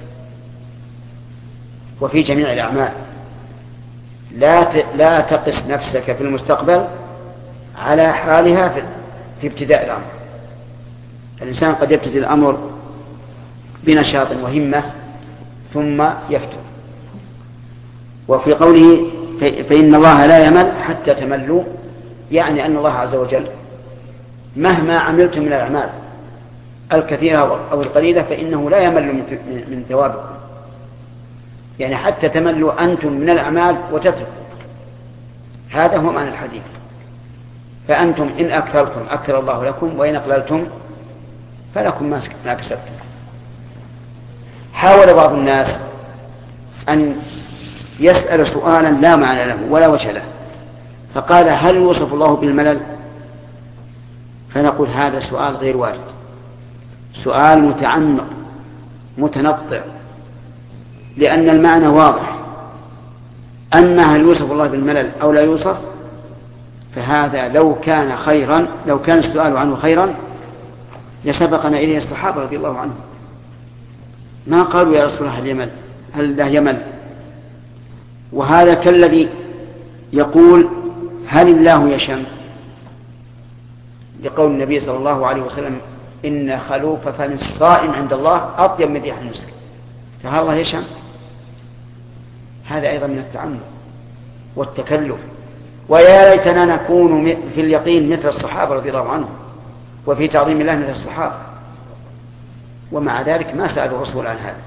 وفي جميع الأعمال. لا لا تقس نفسك في المستقبل على حالها في ابتداء الأمر. الإنسان قد يبتدئ الأمر بنشاط وهمة ثم يفتر. وفي قوله فإن الله لا يمل حتى تملوا، يعني أن الله عز وجل مهما عملتم من الأعمال الكثيرة أو القليلة فإنه لا يمل من ثوابكم، يعني حتى تملوا أنتم من الأعمال وتتركوا. هذا هو معنى الحديث. فأنتم إن أكثرتم أكثر الله لكم، وإن أقللتم فلكم ما كسبتم. حاول بعض الناس أن يسأل سؤالا لا معنى له ولا وجه له، فقال هل يوصف الله بالملل؟ فنقول هذا سؤال غير وارد، سؤال متعمق متنطع، لأن المعنى واضح. أما هل يوصف الله بالملل أو لا يوصف، فهذا لو كان خيرا لو كان السؤال عنه خيرا لسبقنا إليه الصحابة رضي الله عنهم، ما قالوا يا رسول الله اليمل هل لا يمل. وهذا كالذي يقول هل الله يشم، لقول النبي صلى الله عليه وسلم إن خلوف فم الصائم عند الله أطيب من ريح المسك، فهل الله يشم؟ هذا أيضا من التعمق والتكلف. ويا ليتنا نكون في اليقين مثل الصحابة رضي الله عنهم، وفي تعظيم الله مثل الصحابة، ومع ذلك ما سألوا الرسول عن هذا.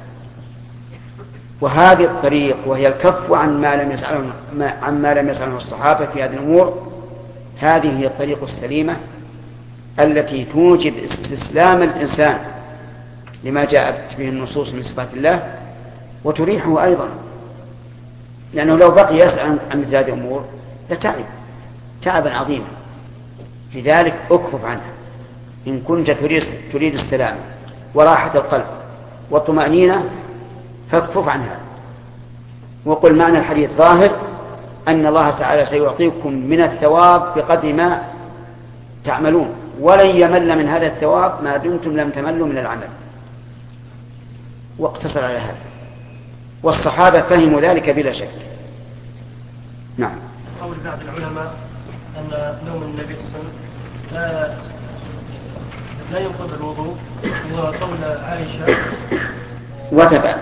وهذه الطريق وهي الكف عن ما لم يسأله عن ما لم يسأله الصحابة في هذه الأمور، هذه هي الطريق السليمة التي توجب استسلام الإنسان لما جاءت به النصوص من صفات الله، وتريحه أيضا، لأنه لو بقي يسأل عن مثل هذه الأمور لتعب تعبا عظيما. لذلك أكفف عنها إن كنت تريد السلام وراحة القلب والطمأنينة، فاكفف عنها. وقل معنى الحديث ظاهر أن الله تعالى سيعطيكم من الثواب بقدر ما تعملون، ولن يمل من هذا الثواب ما دمتم لم تملوا من العمل. واقتصر على هذا، والصحابة فهموا ذلك بلا شك. نعم. قول بعض العلماء أن نوم النبي صلى الله عليه وسلم لا لا ينقض الوضوء، وقول عائشة وتبع.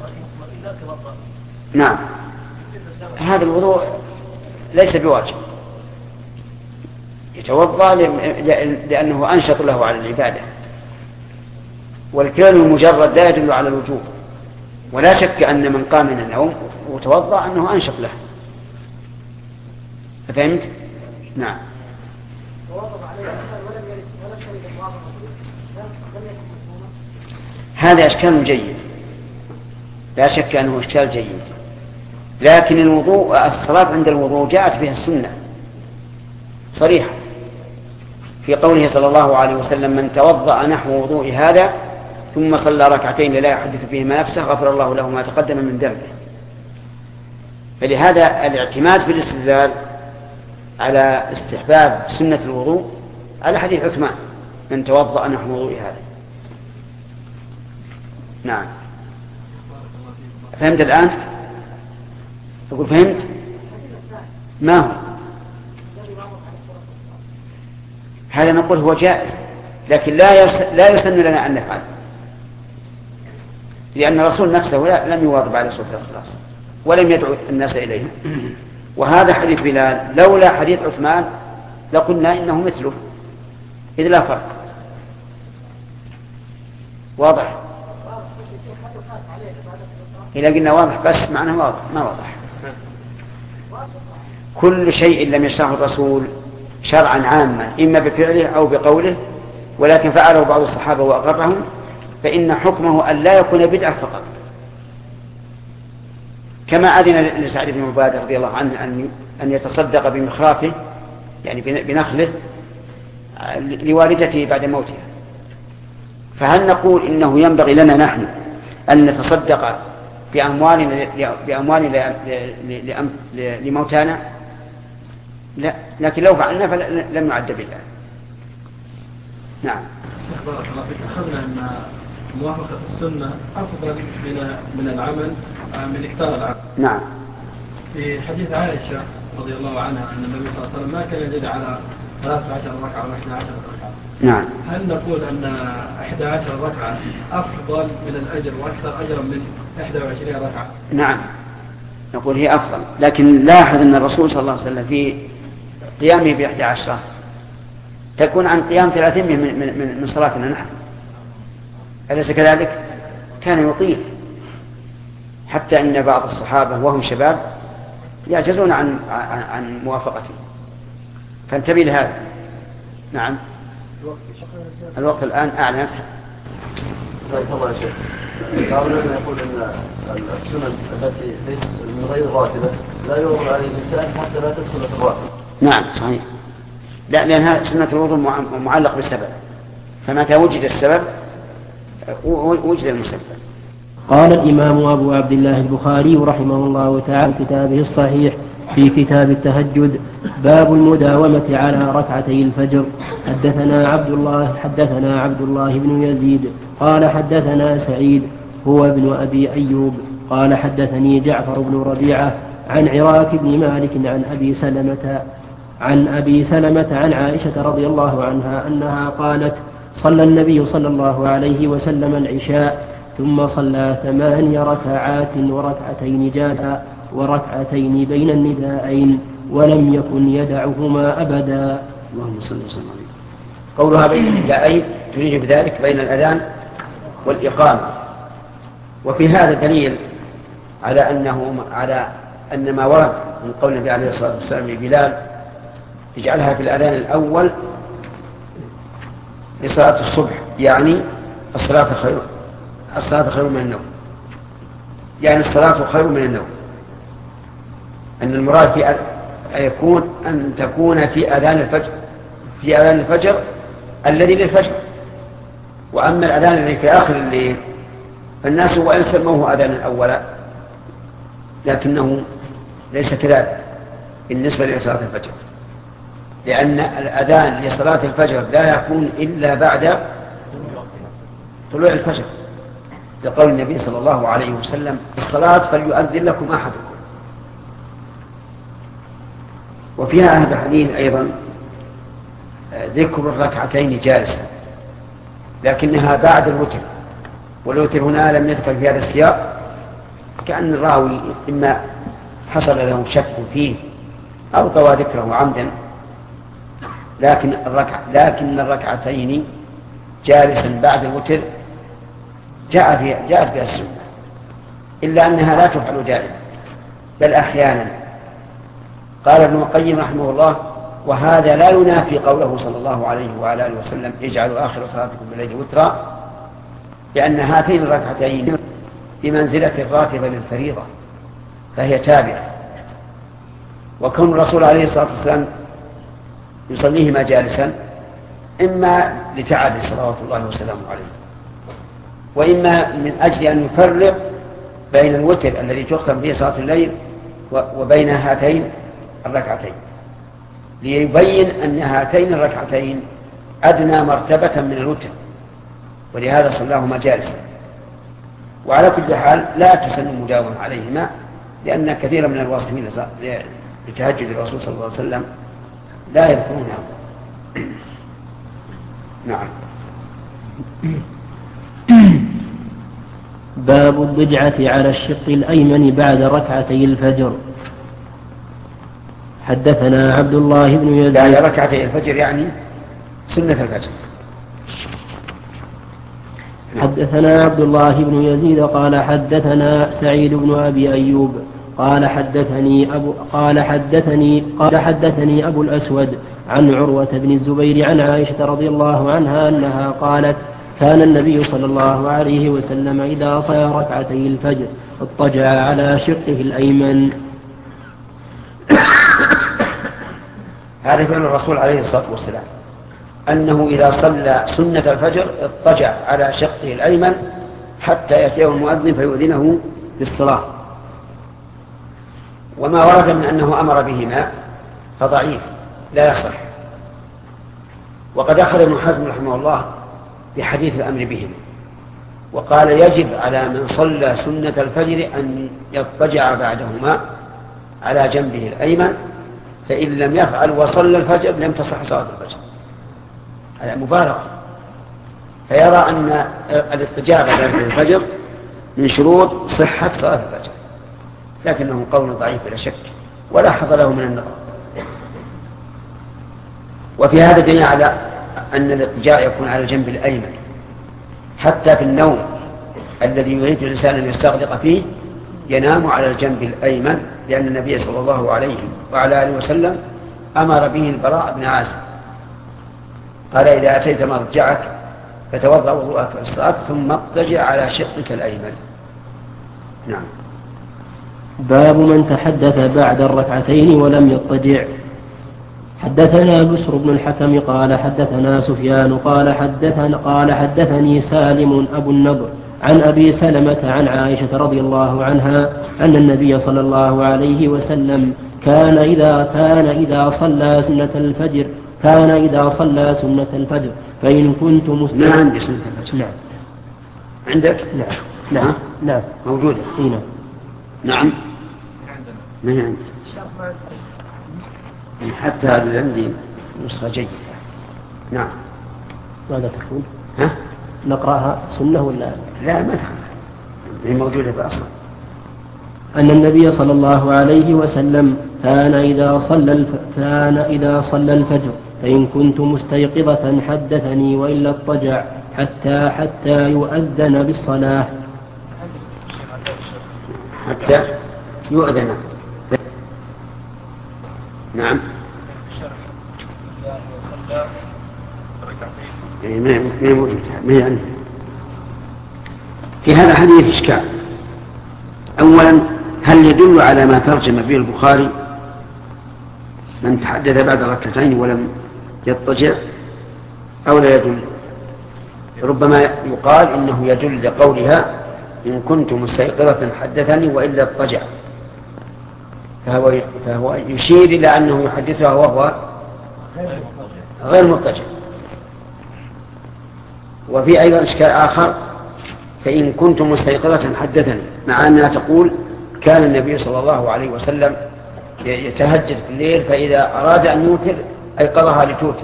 نعم، هذا الوضوء ليس بواجب، يتوضأ لأنه أنشط له على العبادة، والكلام المجرد لا يدل على الوجوب، ولا شك أن من قام من النوم وتوضأ أنه أنشط له. فهمت؟ نعم. هذا أشكال جيد، لا شك أنه أشكال جيد، لكن الوضوء الصلاة عند الوضوء جاءت بها السنة صريحة في قوله صلى الله عليه وسلم: من توضأ نحو وضوء هذا ثم صلى ركعتين لا يحدث فيهما نفسه غفر الله له ما تقدم من ذنبه. فلهذا الاعتماد في الاستدلال على استحباب سنة الوضوء على حديث عثمان: من توضأ نحو وضوء هذا. نعم. فهمت الآن؟ تقول فهمت؟ ما هو؟ هذا نقول هو جائز، لكن لا لا يسن لنا أن نفعل، لأن الرسول نفسه لم يواظب على سورة الإخلاص ولم يدعو الناس إليه. وهذا حديث بلال لولا حديث عثمان لقلنا إنه مثله، إذ لا فرق. واضح؟ إذا قلنا واضح بس معناه واضح، ما واضح. كل شيء لم يشرعه الرسول شرعا عاما إما بفعله أو بقوله، ولكن فعله بعض الصحابة وأقرهم، فإن حكمه أن لا يكون بدعة فقط. كما أذن لسعد بن عبادة رضي الله عنه أن يتصدق بمخرافه يعني بنخله لوالدته بعد موتها. فهل نقول إنه ينبغي لنا نحن أن نتصدق بأموالنا بأموالنا لموتانا؟ لا، لكن لو فعلنا فلم نعد بالله. نعم. بارك الله فيك. أخذنا أن موافقة السنة أفضل من من العمل من إكثار العمل. نعم. في حديث عائشة رضي الله عنها أن النبي صلى الله عليه وسلم ما كان يزيد على ثلاث عشرة ركعة و اثنتا عشرة ركعة. نعم. هل نقول أن إحدى عشرة ركعة أفضل من الأجر وأكثر أجرا من إحدى وعشرين ركعة؟ نعم، نقول هي أفضل، لكن لاحظ أن الرسول صلى الله عليه وسلم في قيامه بإحدى عشرة تكون عن قيام ثلاثين من, من, من صلاتنا نحن، أليس كذلك؟ كان يطيل حتى أن بعض الصحابة وهم شباب يعجزون عن, عن, عن موافقته، فانتبه لهذا. نعم. الوقت الآن أعلنت. طيب الله يا شيخ. بعض الناس يقول أن السنن التي ليست من غير راتبة لا يؤمر عليه الإنسان حتى لا تدخل في الراتب. نعم صحيح. لا، لأنها سنة الوضوء معلق بالسبب، فمتى وجد السبب وجد المسبب. قال الإمام أبو عبد الله البخاري رحمه الله تعالى في كتابه الصحيح في كتاب التهجد: باب المداومة على ركعتي الفجر. حدثنا عبد الله حدثنا عبد الله بن يزيد قال حدثنا سعيد هو ابن أبي أيوب قال حدثني جعفر بن ربيعة عن عراك بن مالك عن أبي سلمة عن أبي سلمة عن عائشة رضي الله عنها أنها قالت: صلى النبي صلى الله عليه وسلم العشاء ثم صلى ثماني ركعات وركعتين جالسا وركعتين بين النداءين ولم يكن يدعهما أبدا. اللهم صل وسلم عليه. قولها بين النداءين تريد بذلك بين الأذان والإقامة. وفي هذا دليل على أنه على أن ما ورد من قول النبي عليه الصلاة والسلام لبلال: اجعلها في الأذان الأول لصلاة الصبح، يعني الصلاة خير الصلاة خير من النوم، يعني الصلاة خير من النوم. أن المراد في يكون أن تكون في أذان الفجر في أذان الفجر الذي للفجر. وأما الأذان الذي في آخر الليل فالناس وإن سموه أذان الأول لكنه ليس كذلك بالنسبة لصلاة الفجر، لأن الأذان لصلاة الفجر لا يكون إلا بعد طلوع الفجر، لقول النبي صلى الله عليه وسلم الصلاة فليؤذن لكم أحدكم. وفيها هذا الحديث أيضا ذكر الركعتين جالسا، لكنها بعد الوتر، والوتر هنا لم يذكر في هذا السياق، كأن الراوي إما حصل له شك فيه أو طوى ذكره عمدا، لكن الركع لكن الركعتين جالسا بعد الوتر جاء فيها جاءت بها السنة، إلا أنها لا تفعل دائما بل أحيانا. قال ابن القيم رحمه الله: وهذا لا ينافي قوله صلى الله عليه وعلى آله وسلم: اجعلوا آخر صلاتكم بالليل وترا، لأن هاتين الركعتين بمنزلة الراتبة للفريضة، فهي تابعة. وكون الرسول عليه الصلاة والسلام يصليهما جالسا إما لتعب صلوات الله وسلامه عليه، وإما من أجل أن يفرق بين الوتر الذي تختم فيه صلاة الليل وبين هاتين الركعتين، ليبين أن هاتين الركعتين أدنى مرتبة من الوتر، ولهذا صلاهما جالسا. وعلى كل حال لا تسن المداومة عليهما، لأن كثيرا من الواصفين لتهجد الرسول صلى الله عليه وسلم لا يذكرونها. نعم. باب الضجعة على الشق الأيمن بعد ركعتي الفجر. حدثنا عبد الله بن يزيد. بعد ركعتي الفجر يعني سنة الفجر. حدثنا عبد الله بن يزيد قال حدثنا سعيد بن أبي أيوب قال حدثني أبو قال حدثني قال حدثني أبو الأسود عن عروة بن الزبير عن عائشة رضي الله عنها أنها قالت: كان النبي صلى الله عليه وسلم إذا صلى ركعتي الفجر اضطجع على شقه الأيمن. هذا فعل الرسول عليه الصلاة والسلام، أنه إذا صلى سنة الفجر اضطجع على شقه الأيمن حتى يأتيه المؤذن فيؤذنه بالصلاة. وما ورد من أنه أمر بهما فضعيف لا يصح. وقد أخذ ابن حزم رحمه الله بحديث الأمر بهما، وقال: يجب على من صلى سنة الفجر أن يضطجع بعدهما على جنبه الأيمن، فإن لم يفعل وصلى الفجر لم تصح صلاة الفجر. هذا مبالغة. فيرى أن الاضطجاع بعد الفجر من شروط صحة صلاة الفجر، لكنه قول ضعيف بلا شك ولا حظ له من النظر. وفي هذا دليل على أن الاضطجاع يكون على الجنب الأيمن حتى في النوم الذي يريد الإنسان أن يستغرق فيه ينام على الجنب الأيمن، لأن النبي صلى الله عليه وعلى آله وسلم أمر به البراء بن عازب، قال: إذا أتيت مضجعك فتوضأ وضوءك للصلاة ثم اضطجع على شقك الأيمن. نعم. باب من تحدث بعد الركعتين ولم يضطجع. حدثنا بسر بن الحكم قال حدثنا سفيان قال حدثنا قال حدثني سالم أبو النضر عن أبي سلمة عن عائشة رضي الله عنها أن النبي صلى الله عليه وسلم كان إذا كان إذا صلى سنة الفجر كان إذا صلى سنة الفجر فإن كنت ما عندي سنة الفجر. نعم. عندك؟ نعم. نعم. نعم. موجودة. هنا. نعم. ما هي عندي. حتى هذا عندي نسخة جيدة. نعم. ماذا تقول؟ ها؟ نقرأها سنة ولا؟ لا ما تخلى. هي موجودة بأصلا. أن النبي صلى الله عليه وسلم كان إذا صلى الف... كان إذا صلى الفجر فإن كنت مستيقظة حدثني وإلا اضطجع حتى حتى يؤذن بالصلاة. حتى يؤذن. نعم. ما ما موجود ما يعني. في هذا الحديث إشكال. أولا، هل يدل على ما ترجم به البخاري من تحدث بعد ركعتين ولم يضطجع أو لا يدل؟ ربما يقال إنه يدل لقولها إن كنت مستيقظة حدثني وإلا اضطجع، فهو, فهو يشير إلى أنه يحدثها وهو غير مضطجع. وفي أيضا إشكال آخر، فإن كنت مستيقظة حدثني، مع أنها تقول كان النبي صلى الله عليه وسلم يتهجد في الليل فإذا أراد أن يوتر أيقظها لتوتر،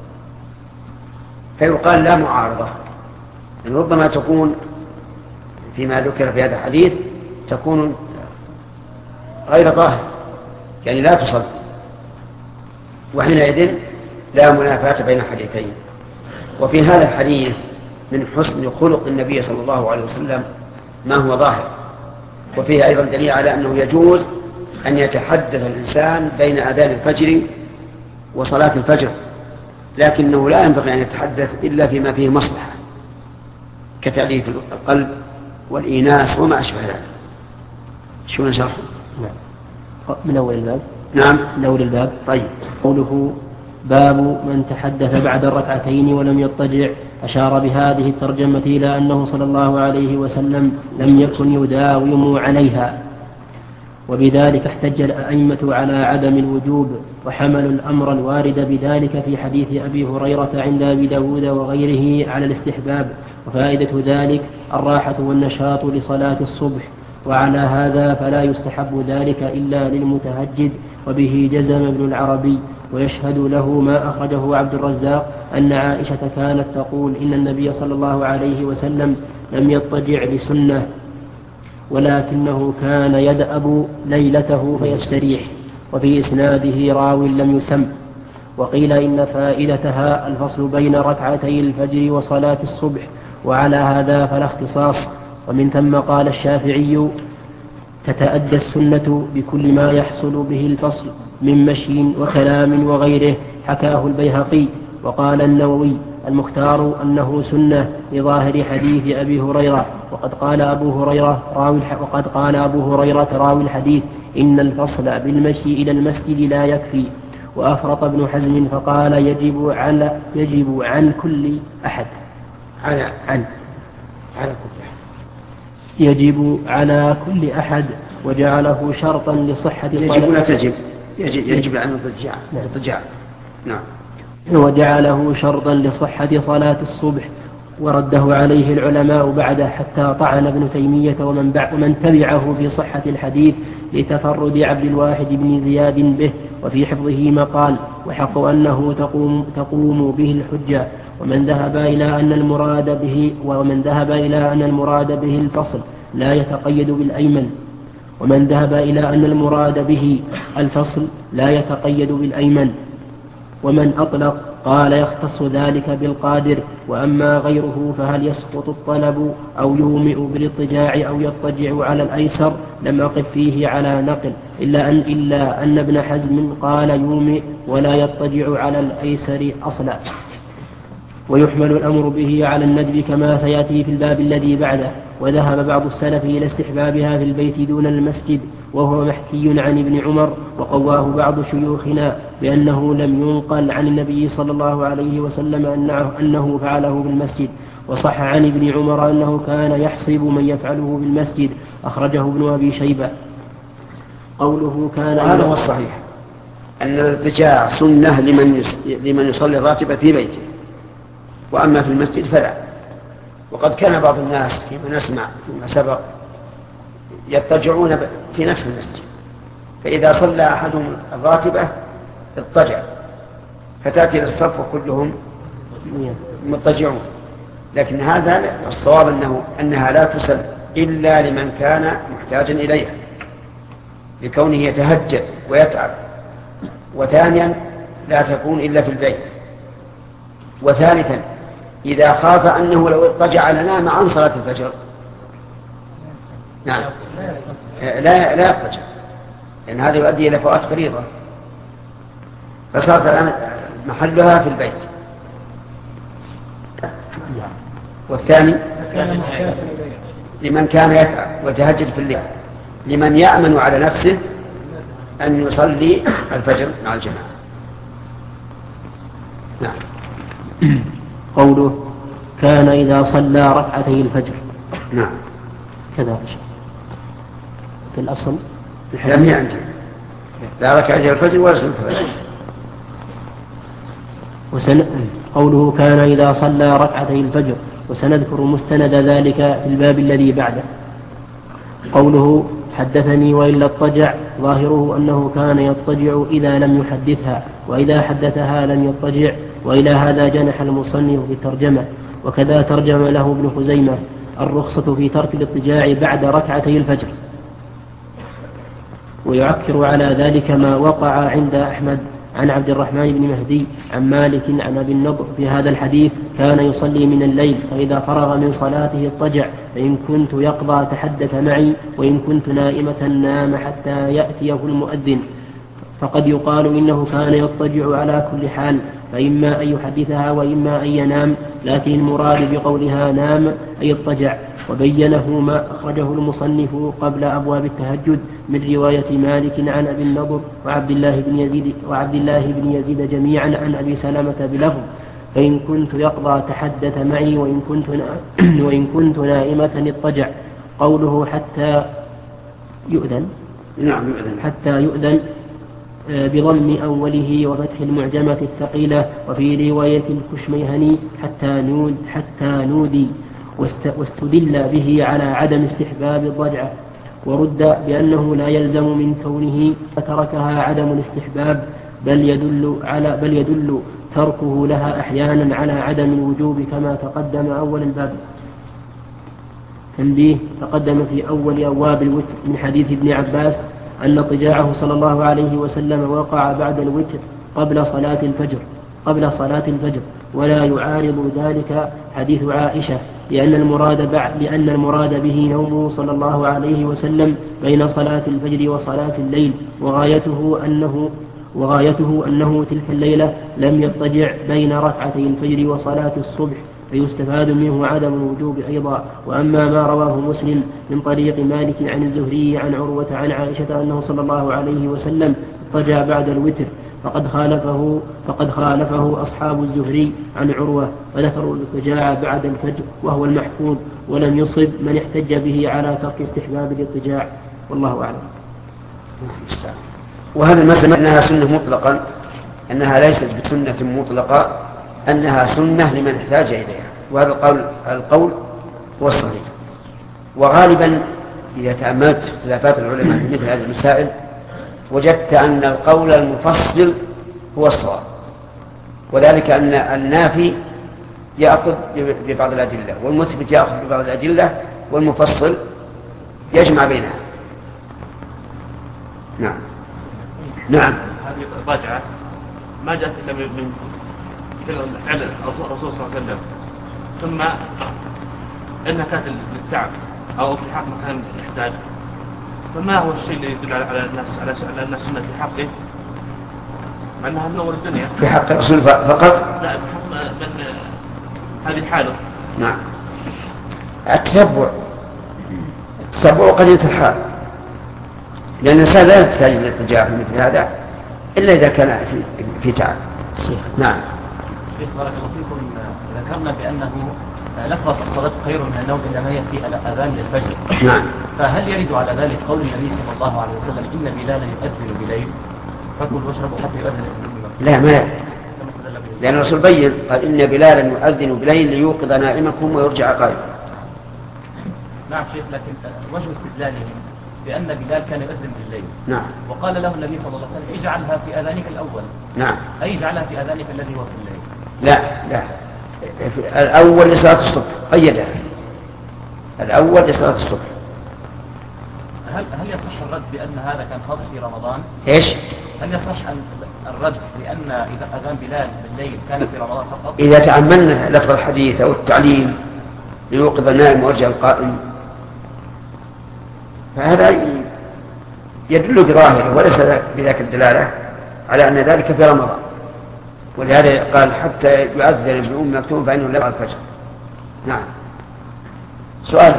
فيقال لا معارضة. يعني ربما تكون فيما ذكر في هذا الحديث تكون غير ظاهر، يعني لا تصل، وحينئذ لا منافاة بين الحديثين. وفي هذا الحديث من حسن خلق النبي صلى الله عليه وسلم ما هو ظاهر، وفيه أيضا دليل على أنه يجوز أن يتحدث الإنسان بين أذان الفجر وصلاة الفجر، لكنه لا ينبغي أن يتحدث إلا فيما فيه مصلحة كتأليف القلب والإيناس وما أشبه ذلك. شو نشرح؟ نعم. من أول الباب. نعم من أول الباب. طيب. قوله باب من تحدث بعد الركعتين ولم يضطجع، أشار بهذه الترجمة إلى أنه صلى الله عليه وسلم لم يكن يداوم عليها، وبذلك احتج الأئمة على عدم الوجوب، وحملوا الأمر الوارد بذلك في حديث أبي هريرة عند أبي داود وغيره على الاستحباب، وفائدة ذلك الراحة والنشاط لصلاة الصبح، وعلى هذا فلا يستحب ذلك إلا للمتهجد. وبه جزم ابن العربي، ويشهد له ما أخرجه عبد الرزاق أن عائشة كانت تقول إن النبي صلى الله عليه وسلم لم يضطجع لسنة، ولكنه كان يدأب ليلته فيستريح. وفي إسناده راو لم يسم. وقيل إن فائدتها الفصل بين ركعتي الفجر وصلاة الصبح، وعلى هذا فلا اختصاص. ومن ثم قال الشافعي تتأدى السنة بكل ما يحصل به الفصل من مشي وكلام وغيره، حكاه البيهقي. وقال النووي المختار أنه سنة لظاهر حديث أبي هريرة، وقد قال أبو هريرة راوي وقد قال أبو هريرة راوي الحديث إن الفصل بالمشي إلى المسجد لا يكفي. وأفرط ابن حزم فقال يجب على يجب عن كل أحد على عن على كل أحد يجب على كل أحد، وجعله شرطا لصحة يجب لا تجب يجب, يجب عن الضجاع الضجاع نعم وجعله شرطا لصحة صلاة الصبح، ورده عليه العلماء بعد حتى طعن ابن تيمية ومن, ومن تبعه في صحة الحديث لتفرد عبد الواحد بن زياد به، وفي حفظه مقال، وحق أنه تقوم, تقوم به الحجة. ومن ذهب إلى أن المراد به ومن ذهب إلى أن المراد به الفصل لا يتقيد بالأيمن ومن ذهب إلى أن المراد به الفصل لا يتقيد بالأيمن ومن أطلق قال يختص ذلك بالقادر. وأما غيره فهل يسقط الطلب أو يومئ بالاضطجاع أو يضطجع على الأيسر لم أقف فيه على نقل، إلا أن, إلا أن ابن حزم قال يومئ ولا يضطجع على الأيسر أصلا. ويحمل الأمر به على الندب كما سيأتي في الباب الذي بعده. وذهب بعض السلف إلى استحبابها في البيت دون المسجد، وهو محكي عن ابن عمر، وقواه بعض شيوخنا بأنه لم ينقل عن النبي صلى الله عليه وسلم أنه فعله بالمسجد. وصح عن ابن عمر أنه كان يحصب من يفعله بالمسجد، أخرجه ابن أبي شيبة. قوله كان هذا هو الصحيح أن الارتجاع سنة لمن لمن يصلي الراتبة في بيته، وأما في المسجد فلا. وقد كان بعض الناس فيما نسمع فيما سبق يضطجعون في نفس المسجد، فإذا صلى أحدهم الراتبة اضطجع، فتأتي للصف وكلهم مضطجعون. لكن هذا الصواب أنه أنها لا تسل إلا لمن كان محتاجا إليها لكونه يتهجد ويتعب. وثانيا لا تكون إلا في البيت. وثالثا إذا خاف أنه لو اضطجع لنام عن صلاة الفجر نعم لا لا يضطجع، لأن هذا يؤدي إلى فوات فريضة، فصارت الآن محلها في البيت. والثاني لمن كان يتعب ويتهجد في الليل، لمن يأمن على نفسه أن يصلي الفجر مع الجماعة. نعم. قوله كان إذا صلى ركعتي الفجر. نعم كذا في الأصل لم يعندي لا ركعتي الفجر ولا صلى الفجر. وسن... قوله كان إذا صلى ركعتي الفجر وسنذكر مستند ذلك في الباب الذي بعده. قوله حدثني وإلا اضطجع ظاهره أنه كان يضطجع إذا لم يحدثها، وإذا حدثها لم يضطجع، وإلى هذا جنح المصنف في الترجمة. وكذا ترجم له ابن خزيمة الرخصة في ترك الاضطجاع بعد ركعتي الفجر. ويعكر على ذلك ما وقع عند أحمد عن عبد الرحمن بن مهدي عن مالك عن أبي النضر في هذا الحديث: كان يصلي من الليل فإذا فرغ من صلاته اضطجع، فإن كنت يقضى تحدث معي، وإن كنت نائمة نام حتى يأتيه المؤذن. فقد يقال إنه كان يضطجع على كل حال، فإما أن يحدثها وإما أن ينام، لكن المراد بقولها نام أي اضطجع. وبينه ما أخرجه المصنف قبل أبواب التهجد من رواية مالك عن أبي النضر وعبد الله بن يزيد, وعبد الله بن يزيد جميعا عن أبي سلمة بلفظ: فإن كنت يقضى تحدث معي، وإن كنت, وإن كنت نائمة اضطجع. قوله حتى يؤذن نعم يؤذن حتى يؤذن بضم أوله وفتح المعجمة الثقيلة. وفي رواية الكشميهني حتى نود حتى نودي، واستدل به على عدم استحباب الضجعة، ورد بأنه لا يلزم من كونه تركها عدم الاستحباب، بل يدل على بل يدل تركه لها أحيانا على عدم الوجوب كما تقدم أول الباب. تنبيه: تقدم في أول أبواب الوتر من حديث ابن عباس أن اضطجاعه صلى الله عليه وسلم وقع بعد الوتر قبل صلاة الفجر قبل صلاة الفجر ولا يعارض ذلك حديث عائشة، لأن المراد بعد لأن المراد به نومه صلى الله عليه وسلم بين صلاة الفجر وصلاة الليل، وغايته أنه وغايته أنه تلك الليلة لم يضطجع بين ركعتي الفجر وصلاة الصبح، فيستفاد منه عدم الوجوب أيضا. وأما ما رواه مسلم من طريق مالك عن الزهري عن عروة عن عائشة أنه صلى الله عليه وسلم اضطجع بعد الوتر فقد خالفه فقد خالفه أصحاب الزهري عن عروة، وذكروا الاضطجاع بعد الفجر وهو المحفوظ، ولم يصب من احتج به على ترك استحباب الاضطجاع، والله أعلم. وهذا المسألة أنها سنة مطلقا، أنها ليست بسنة مطلقة، أنها سنة لمن احتاج إليها، وهذا القول القول هو الصحيح. وغالبا إذا تأملت اختلافات العلماء في مثل هذه المسائل وجدت أن القول المفصل هو الصواب، وذلك أن النافي يأخذ ببعض الأدلة والمثبت يأخذ ببعض الأدلة والمفصل يجمع بينها. نعم نعم هذه الراجعة ما جاءت إلا من فعل الرسول صلى الله عليه وسلم، ثم إنها كانت للتعب أو في حق مكان يحتاج، فما هو الشيء اللي يدل على الناس على الناس سنة في حقه مع أنها من أول الدنيا في حق الرسول فقط؟ لا، في حق من هذه حاله. نعم. التتبع التتبع قضية الحال، لأن الإنسان لا يحتاج للاضطجاع في مثل هذا إلا إذا كان في, في تعب. نعم. شيخ بارك الله فيكم، ذكرنا بأنه لفظة الصلاة خير من النوم إنما هي في الأذان للفجر. نعم. فهل يرد على ذلك قول النبي صلى الله عليه وسلم: إن بلالا يؤذن بليل فكلوا واشربوا حتى يؤذن ابن؟ لا، ما لأن الرسول بين قال: إن بلالا يؤذن بليل ليوقظ نائمكم ويرجع قائما. نعم شيخ، لكن وجه استدلالهم بأن بلال كان يؤذن بالليل. نعم. وقال له النبي صلى الله عليه وسلم: اجعلها في أذانك الأول. نعم. أي اجعلها في أذانك الذي هو في الليل. لا لا، الأول لصلاة الصبح قيدها، الأول لصلاة الصبح. هل هل يصح الرد بأن هذا كان خاص في رمضان؟ إيش؟ هل يصح الرد لأن إذا أذان بلال بالليل كان في رمضان فقط؟ إذا تأملنا لفظ الحديث أو التعليم ليوقظ النائم ويرجع القائم، فهذا يدل بظاهره وليس بذاك الدلالة على أن ذلك في رمضان، ولهذا قال: حتى يؤذن ابن أم مكتوم فإنه لا يرى الفجر. نعم. سؤال؟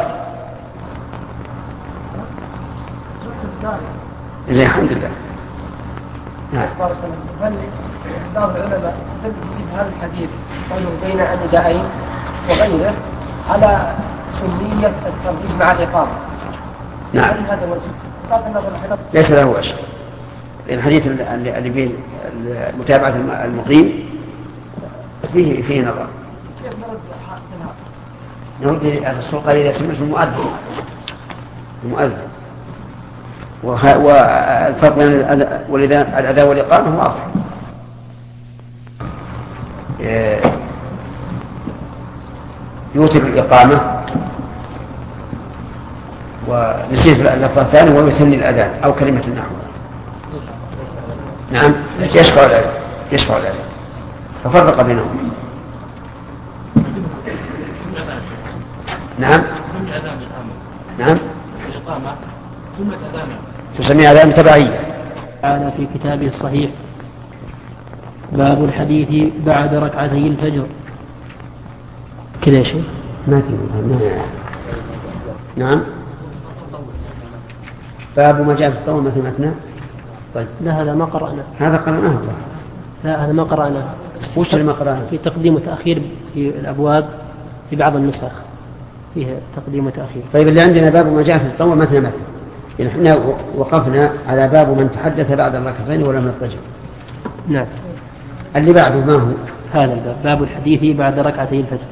زين، الحمد لله. نعم. هل بعض العلماء يستدل هذا الحديث قالوا بين النداءين وغيره على سنية الترتيب مع الإقامة؟ نعم. هذا وجه ليس له وجه، لأن الحديث اللي فيه متابعة المقيم فيه فيه نظر. نقول الرسول قال إذا سمعت المؤذن المؤذن والفرق بين الأذان والإقامة واضح. يوتر الإقامة ونسيت اللفظ الثاني ويثني الأذان أو كلمة النحو. نعم يشفع الأذان يشفع الأذان ففرق بينهم. نعم نعم تسمي أذان تبعية. تعالى في كتابه الصحيح باب الحديث بعد ركعتي الفجر كذا شيء ما تقول. نعم باب ما جاء في الطول مثل مثنى. طيب لا هذا ما قرأنا. هذا قرأناه. لا هذا ما قرأنا. وش اللي ما قرأناه؟ في تقديم وتأخير في الأبواب في بعض النسخ فيها تقديم وتأخير. طيب اللي عندنا باب ما جاء في الطول مثل مثنى. يعني احنا وقفنا على باب من تحدث بعد الركعتين ولم يضطجع. نعم. اللي بعده ما هو؟ هذا الباب باب الحديث بعد ركعتي الفجر.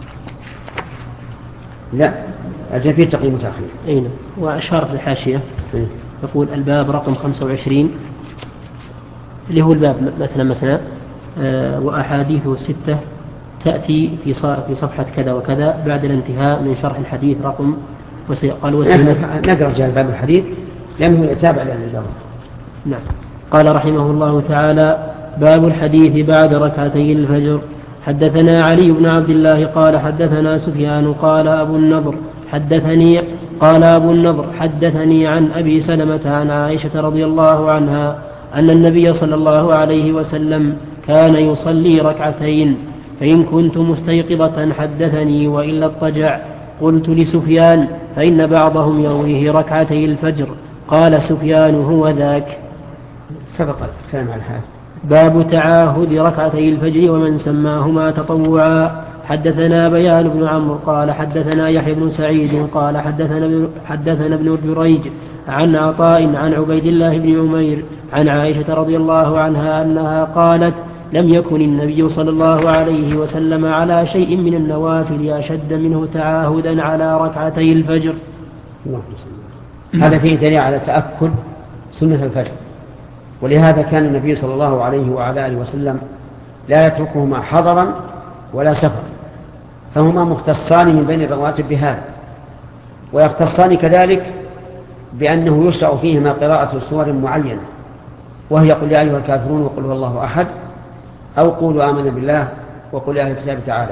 لا أجل فيه تقديم وتأخير. أي نعم. وأشار في الحاشية إيه؟ يقول الباب رقم خمسة وعشرين اللي هو الباب مثلا مثلا آه وأحاديثه ستة تأتي في في صفحة كذا وكذا بعد الانتهاء من شرح الحديث رقم وسيقال وسيقال نقرأ جاء باب الحديث لأنه يتابع للجواب. نعم. قال رحمه الله تعالى باب الحديث بعد ركعتي الفجر. حدثنا علي بن عبد الله قال حدثنا سفيان قال أبو النضر حدثني قال أبو النضر حدثني عن أبي سلمة عن عائشة رضي الله عنها أن النبي صلى الله عليه وسلم كان يصلي ركعتين فإن كنت مستيقظة حدثني وإلا اضطجع. قلت لسفيان فإن بعضهم يرويه ركعتي الفجر. قال سفيان هو ذاك. سبق الكلام على هذا. باب تعاهد ركعتي الفجر ومن سماهما تطوعا. حدثنا بيان بن عمرو قال حدثنا يحيى بن سعيد قال حدثنا حدثنا ابن جريج عن عطاء عن عبيد الله بن عمير عن عائشة رضي الله عنها أنها قالت لم يكن النبي صلى الله عليه وسلم على شيء من النوافل أشد منه تعاهدا على ركعتي الفجر. هذا فيه دليل على تأكد سنة الفجر، ولهذا كان النبي صلى الله عليه وعلى آله وسلم لا يتركهما حضرا ولا سفر، فهما مختصان من بين الرواتب بهذا، ويختصان كذلك بأنه يشرع فيهما قراءة سور معينة، وهي قل يا أيها الكافرون وقل هو الله أحد، أو قولوا آمنا بالله وقل يا أهل الكتاب تعالى.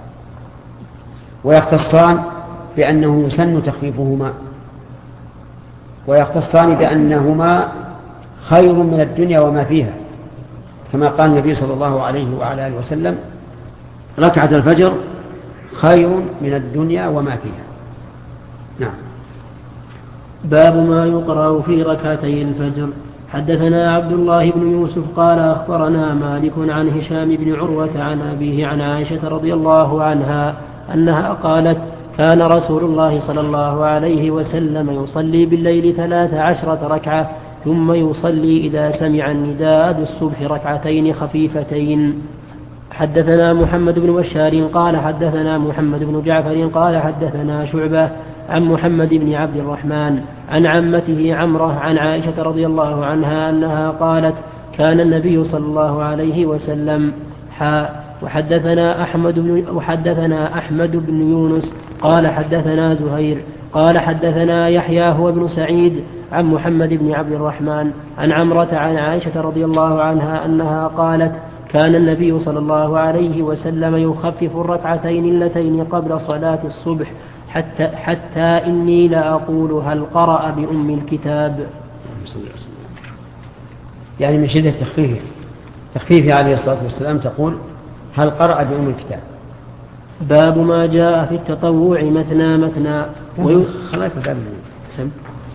ويختصان بأنه يسن تخفيفهما، ويختصان بأنهما خير من الدنيا وما فيها، كما قال النبي صلى الله عليه وعلى آله وسلم ركعة الفجر خير من الدنيا وما فيها. نعم. باب ما يقرأ في ركعتي الفجر. حدثنا عبد الله بن يوسف قال أخبرنا مالك عن هشام بن عروة عن أبيه عن عائشة رضي الله عنها أنها قالت كان رسول الله صلى الله عليه وسلم يصلي بالليل ثلاث عشرة ركعة ثم يصلي إذا سمع النداء بالصبح ركعتين خفيفتين. حدثنا محمد بن بشار قال حدثنا محمد بن جعفر قال حدثنا شعبة عن محمد بن عبد الرحمن عن عمته عمرة عن عائشة رضي الله عنها أنها قالت كان النبي صلى الله عليه وسلم حاء. وحدثنا أحمد بن وحدثنا أحمد بن يونس قال حدثنا زهير قال حدثنا يحيى هو بن سعيد عن محمد بن عبد الرحمن عن عمرة عن عائشة رضي الله عنها أنها قالت كان النبي صلى الله عليه وسلم يخفف الركعتين اللتين قبل صلاة الصبح حتى, حتى إني لأقول هل قرأ بأم الكتاب. يعني من شدة تخفيفه تخفيفه عليه الصلاة والسلام تقول هل قرأ بأم الكتاب. باب ما جاء في التطوع مثنى مثنى وي... خلاص سم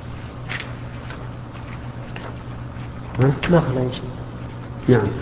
ما خلا إن شاء الله. نعم.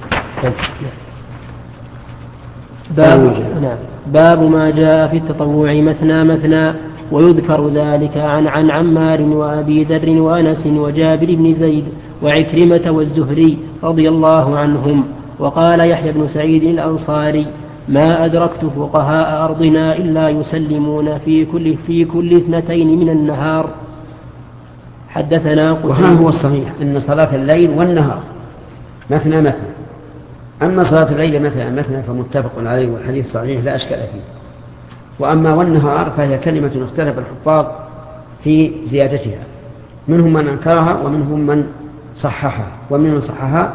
باب نعم باب ما جاء في التطوع مثنى مثنى ويذكر ذلك عن عن عمار وأبي ذر وأنس وجابر بن زيد وعكرمة والزهري رضي الله عنهم. وقال يحيى بن سعيد الأنصاري ما أدركت فقهاء أرضنا إلا يسلمون في كل, في كل اثنتين من النهار. حدثنا وها هو الصحيح أن صلاة الليل والنهار مثنى مثنى. أما صلاة الليل مثنى مثنى فمتفق عليه والحديث صحيح لا أشكال فيه. وأما والنهار فهي كلمة اختلف الحفاظ في زيادتها، منهم من أنكرها ومنهم من صححها. ومن من صححها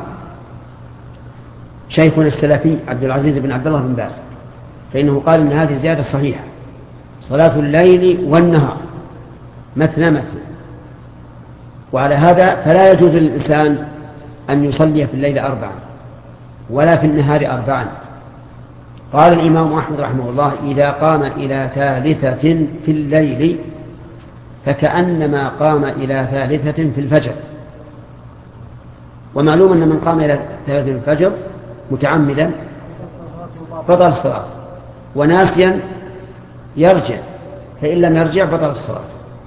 شيخنا السلفي عبد العزيز بن عبد الله بن باز، فإنه قال إن هذه زيادة صحيحة، صلاة الليل والنهار مثنى مثنى. وعلى هذا فلا يجوز للإنسان أن يصلي في الليل أربعا ولا في النهار أربعا. قال الإمام أحمد رحمه الله: إذا قام إلى ثالثة في الليل فكأنما قام إلى ثالثة في الفجر. ومعلوم أن من قام إلى ثالثة في الفجر متعمدا بطل الصلاة، وناسيا يرجع، فإن لم يرجع بطل الصلاة.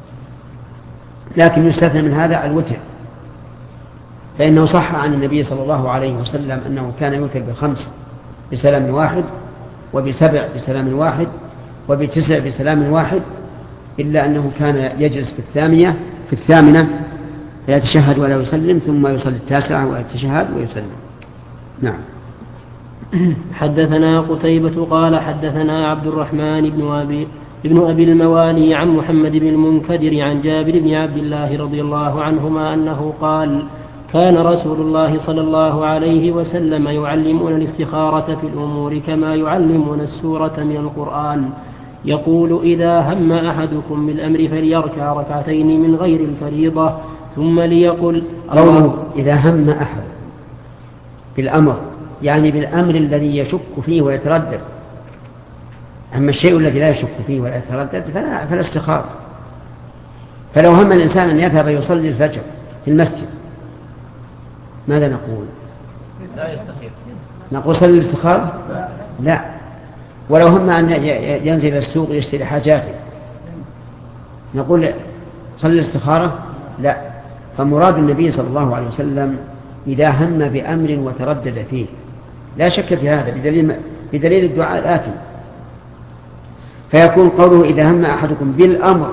لكن يستثنى من هذا الوتر، فإنه صح عن النبي صلى الله عليه وسلم أنه كان يوتر بخمس بسلام واحد، وبسبع بسلام واحد، وبتسع بسلام واحد، إلا أنه كان يجلس في الثامنة في الثامنة فيتشهد ولا يسلم، ثم يصلي التاسعة ويتشهد ويسلم. نعم. حدثنا قتيبة قال حدثنا عبد الرحمن بن أبي ابن أبي الموالي عن محمد بن المنكدر عن جابر بن عبد الله رضي الله عنهما أنه قال: كان رسول الله صلى الله عليه وسلم يعلمنا الاستخارة في الأمور كما يعلمنا السورة من القرآن، يقول: إذا هم أحدكم بالأمر فليركع ركعتين من غير الفريضة ثم ليقل قوله إذا هم أحد بالأمر يعني بالأمر الذي يشك فيه ويتردد. أما الشيء الذي لا يشك فيه ولا يتردد فلا, فلا استخارة. فلو هم الإنسان أن يذهب يصلي الفجر في المسجد ماذا نقول؟ لا يستخير. نقول صلي الاستخارة؟ لا. ولو هم أن ينزل السوق يشتري حاجاته نقول صلي الاستخارة؟ لا. فمراد النبي صلى الله عليه وسلم إذا هم بأمر وتردد فيه، لا شك في هذا بدليل, بدليل الدعاء الآتي. فيكون قوله إذا هم أحدكم بالأمر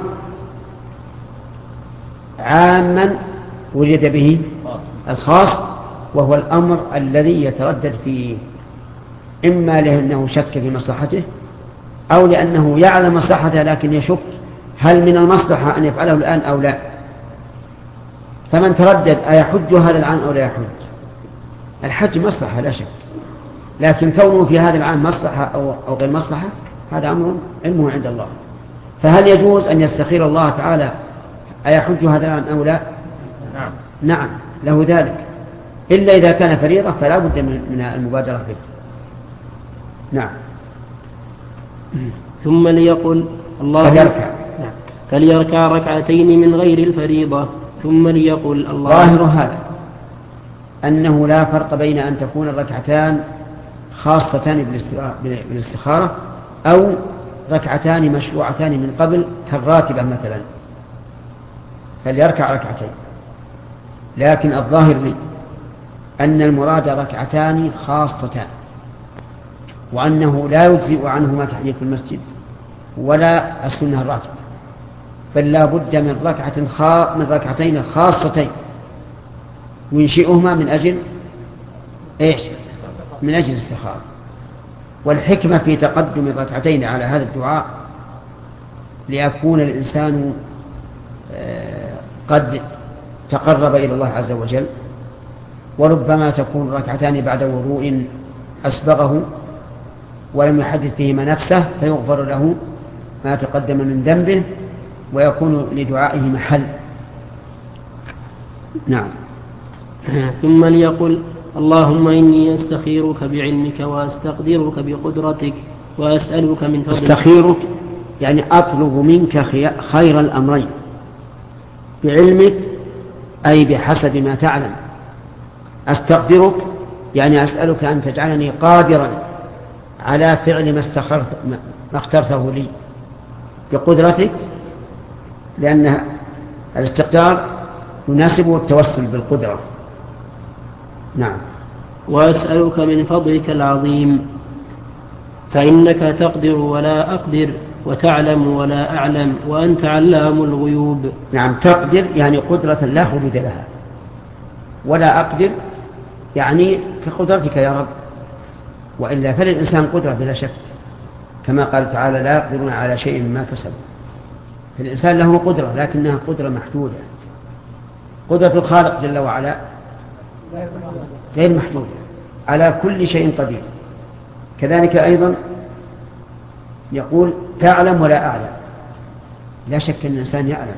عاما وجد به الخاص، وهو الأمر الذي يتردد فيه، إما لأنه شك في مصلحته أو لأنه يعلم مصلحته لكن يشك هل من المصلحة أن يفعله الآن أو لا. فمن تردد أيحج هذا العام أو لا يحج؟ الحج مصلحة لا شك، لكن كونه في هذا العام مصلحة أو, أو غير مصلحة هذا أمر علمه عند الله. فهل يجوز أن يستخير الله تعالى أيحج هذا العام أو لا؟ نعم. نعم له ذلك، إلا إذا كان فريضة فلا بد من المبادرة به. نعم. ثم ليقل الله فليركع. نعم. فليركع ركعتين من غير الفريضة ثم ليقل الله. ظاهر هذا أنه لا فرق بين أن تكون الركعتان خاصتان بالاستخارة أو ركعتان مشروعتان من قبل كالراتبة مثلا، فليركع ركعتين. لكن الظاهر لي أن المراد ركعتان خاصتان، وأنه لا يجزئ عنهما تحية المسجد ولا السنة الراتبة، بل لا بد من ركعة خا... من ركعتين خاصتين ينشئهما من أجل إيش؟ من أجل الاستخارة. والحكمة في تقدم الركعتين على هذا الدعاء ليكون الإنسان قد تقرب إلى الله عز وجل، وربما تكون ركعتان بعد وضوء أسبغه ولم يحدث فيهما نفسه فيغفر له ما تقدم من ذنبه ويكون لدعائه محل. نعم. ثم ليقل اللهم إني أستخيرك بعلمك وأستقدرك بقدرتك وأسألك من فضلك. أستخيرك يعني أطلب منك خير الأمرين، بعلمك أي بحسب ما تعلم. أستقدرك يعني أسألك أن تجعلني قادرا على فعل ما, استخرت ما اخترته لي بقدرتك، لأن الاستقدار يناسبه التوسل بالقدرة. نعم. وأسألك من فضلك العظيم. فإنك تقدر ولا أقدر وتعلم ولا أعلم وأنت علام الغيوب. نعم، تقدر يعني قدرة لا حدود لها، ولا أقدر يعني كقدرتك يا رب، وإلا فللإنسان قدرة بلا شك، كما قال تعالى لا يقدرون على شيء ما كسبوا. فالإنسان له قدرة لكنها قدرة محدودة. قدرة الخالق جل وعلا غير محدودة، على كل شيء قدير. كذلك أيضا يقول تعلم ولا أعلم، لا شك أن الإنسان يعلم.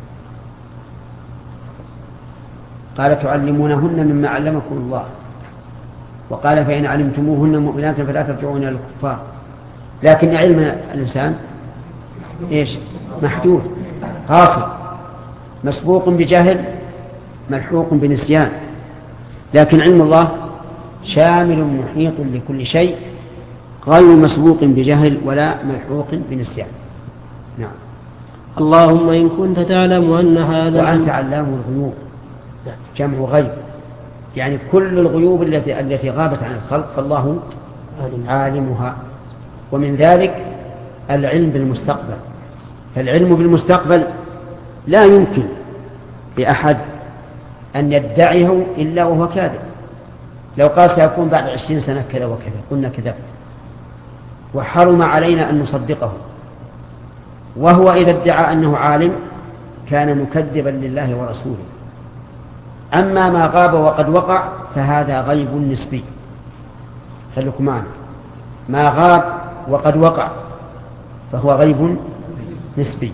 قال تعلمونهن مما علمكم الله، وقال فإن علمتموهن مؤمنات فلا ترجعون إلى الكفار. لكن علم الإنسان إيش؟ محدود قاصر، مسبوق بجهل ملحوق بنسيان. لكن علم الله شامل محيط لكل شيء، غير مسبوق بجهل ولا ملحوق بنسيان. نعم. اللهم إن كنت تعلم أن هذا وأنت علام الغيوب، جمع غيب، يعني كل الغيوب التي التي غابت عن الخلق فالله عالمها. ومن ذلك العلم بالمستقبل. فالعلم بالمستقبل لا يمكن لأحد أن يدعيه إلا وهو كاذب. لو قال سيكون بعد عشرين سنة كذا وكذا قلنا كذبت، وحرم علينا أن نصدقه. وهو إذا ادعى أنه عالم كان مكذبا لله ورسوله. أما ما غاب وقد وقع فهذا غيب نسبي. خليكم معنا، ما غاب وقد وقع فهو غيب نسبي،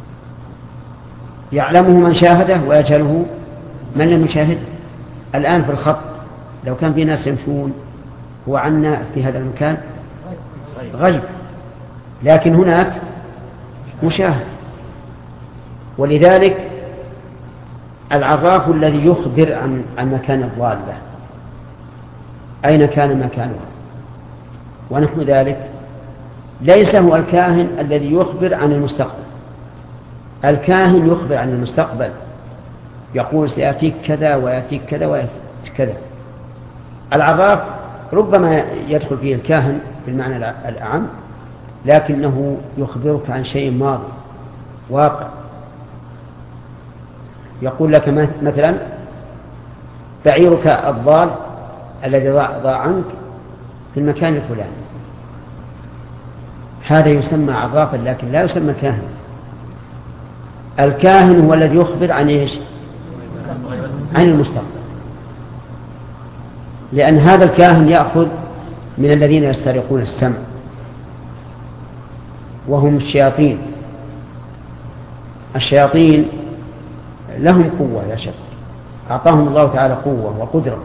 يعلمه من شاهده ويجهله من لم يشاهده. الآن في الخط لو كان في ناس يمشون هو عنا في هذا المكان غيب، لكن هناك مشاهد. ولذلك العراف الذي يخبر عن عن مكان الضالة أين كان مكانها ونحو ذلك ليس هو الكاهن الذي يخبر عن المستقبل. الكاهن يخبر عن المستقبل، يقول سيأتيك كذا ويأتيك كذا ويأتيك كذا. العراف ربما يدخل فيه الكاهن بالمعنى الأعم، لكنه يخبرك عن شيء ماضي واقع. يقول لك مثلا بعيرك الضال الذي ضاع عنك في المكان الفلاني، هذا يسمى عرافا لكن لا يسمى كاهن. الكاهن هو الذي يخبر عن ايش؟ عن المستقبل، لأن هذا الكاهن يأخذ من الذين يسترقون السمع وهم الشياطين. الشياطين لهم قوة لا شك، أعطاهم الله تعالى قوة وقدرة،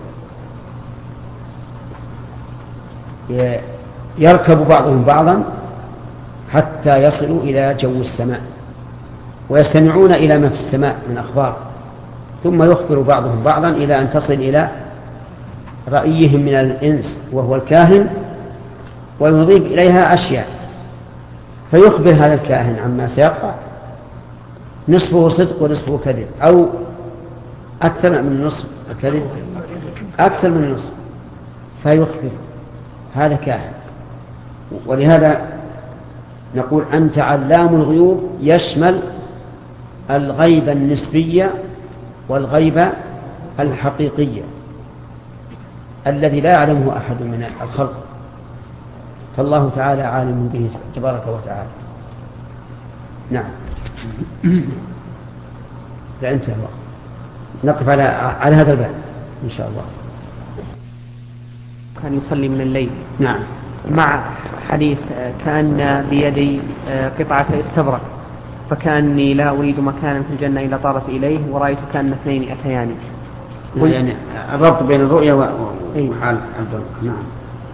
يركب بعضهم بعضا حتى يصلوا إلى جو السماء ويستمعون إلى ما في السماء من أخبار، ثم يخبر بعضهم بعضا إلى أن تصل إلى رأيهم من الإنس وهو الكاهن، ويضيف إليها أشياء، فيخبر هذا الكاهن عما سيقع، نصفه صدق ونصفه كذب، أو أكثر من نصف الكذب أكثر من النصف، فيخبر هذا كاهن. ولهذا نقول أنت علام الغيوب يشمل الغيب النسبية والغيب الحقيقية الذي لا يعلمه أحد من الخلق، فالله تعالى عالم به تبارك وتعالى. نعم. لا انتهى الوقت، نقف على على هذا الباب إن شاء الله. كان يصلي من الليل. نعم. مع حديث كأن بيدي قطعة استبرق، فكأني لا أريد مكانا في الجنة إلا طارت إليه ورأيت كأن اثنين أتياني. يعني الربط بين الرؤيا وحال الضوء. نعم.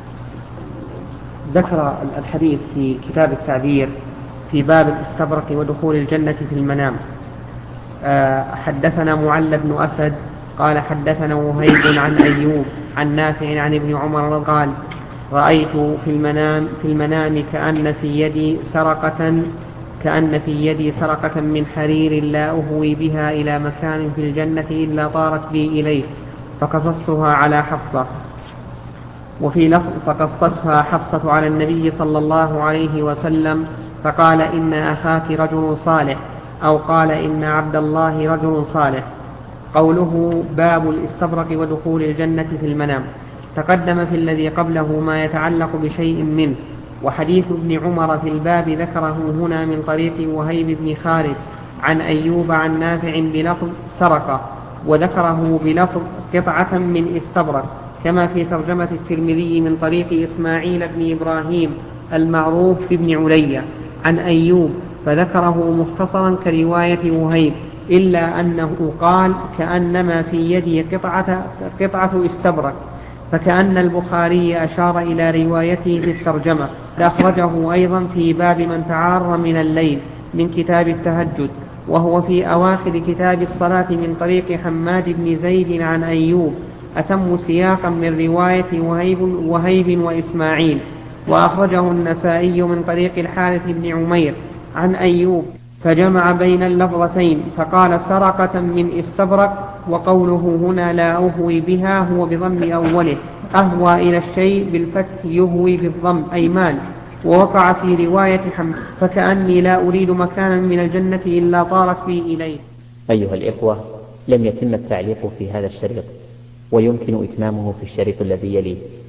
ذكر الحديث في كتاب التعبير في باب الاستبرق ودخول الجنة في المنام. حدثنا معل بن أسد قال حدثنا وهيب عن أيوب عن نافع عن ابن عمر قال رأيت في المنام في المنام كأن في يدي سرقة كأن في يدي سرقة من حرير لا أهوي بها إلى مكان في الجنة إلا طارت بي إليه، فقصصتها على حفصة. وفي لفظ فقصتها حفصة على النبي صلى الله عليه وسلم فقال إن أخاك رجل صالح، أو قال إن عبد الله رجل صالح. قوله باب الاستبرق ودخول الجنة في المنام، تقدم في الذي قبله ما يتعلق بشيء منه، وحديث ابن عمر في الباب ذكره هنا من طريق وهيب بن خالد عن أيوب عن نافع بلفظ سرقة، وذكره بلفظ قطعة من استبرق، كما في ترجمة الترمذي من طريق إسماعيل بن إبراهيم المعروف بن علية عن أيوب، فذكره مختصرا كرواية وهيب، إلا أنه قال كأنما في يدي قطعة, قطعة استبرق، فكأن البخاري أشار إلى روايته في الترجمة. أخرجه أيضا في باب من تعار من الليل من كتاب التهجد، وهو في أواخر كتاب الصلاة من طريق حماد بن زيد عن أيوب، أتم سياقا من رواية وهيب, وهيب وإسماعيل. وأخرجه النسائي من طريق الحارث بن عمير عن أيوب، فجمع بين اللفظتين فقال سرقة من استبرق، وقوله هنا لا أهوي بها هو بضم أوله، أهوى إلى الشيء بالفتح يهوي بالضم أي مال. ووقع في رواية حمد فكأني لا أريد مكانا من الجنة إلا طارت بي إليه. أيها الإخوة، لم يتم التعليق في هذا الشريط، ويمكن إتمامه في الشريط الذي يليه.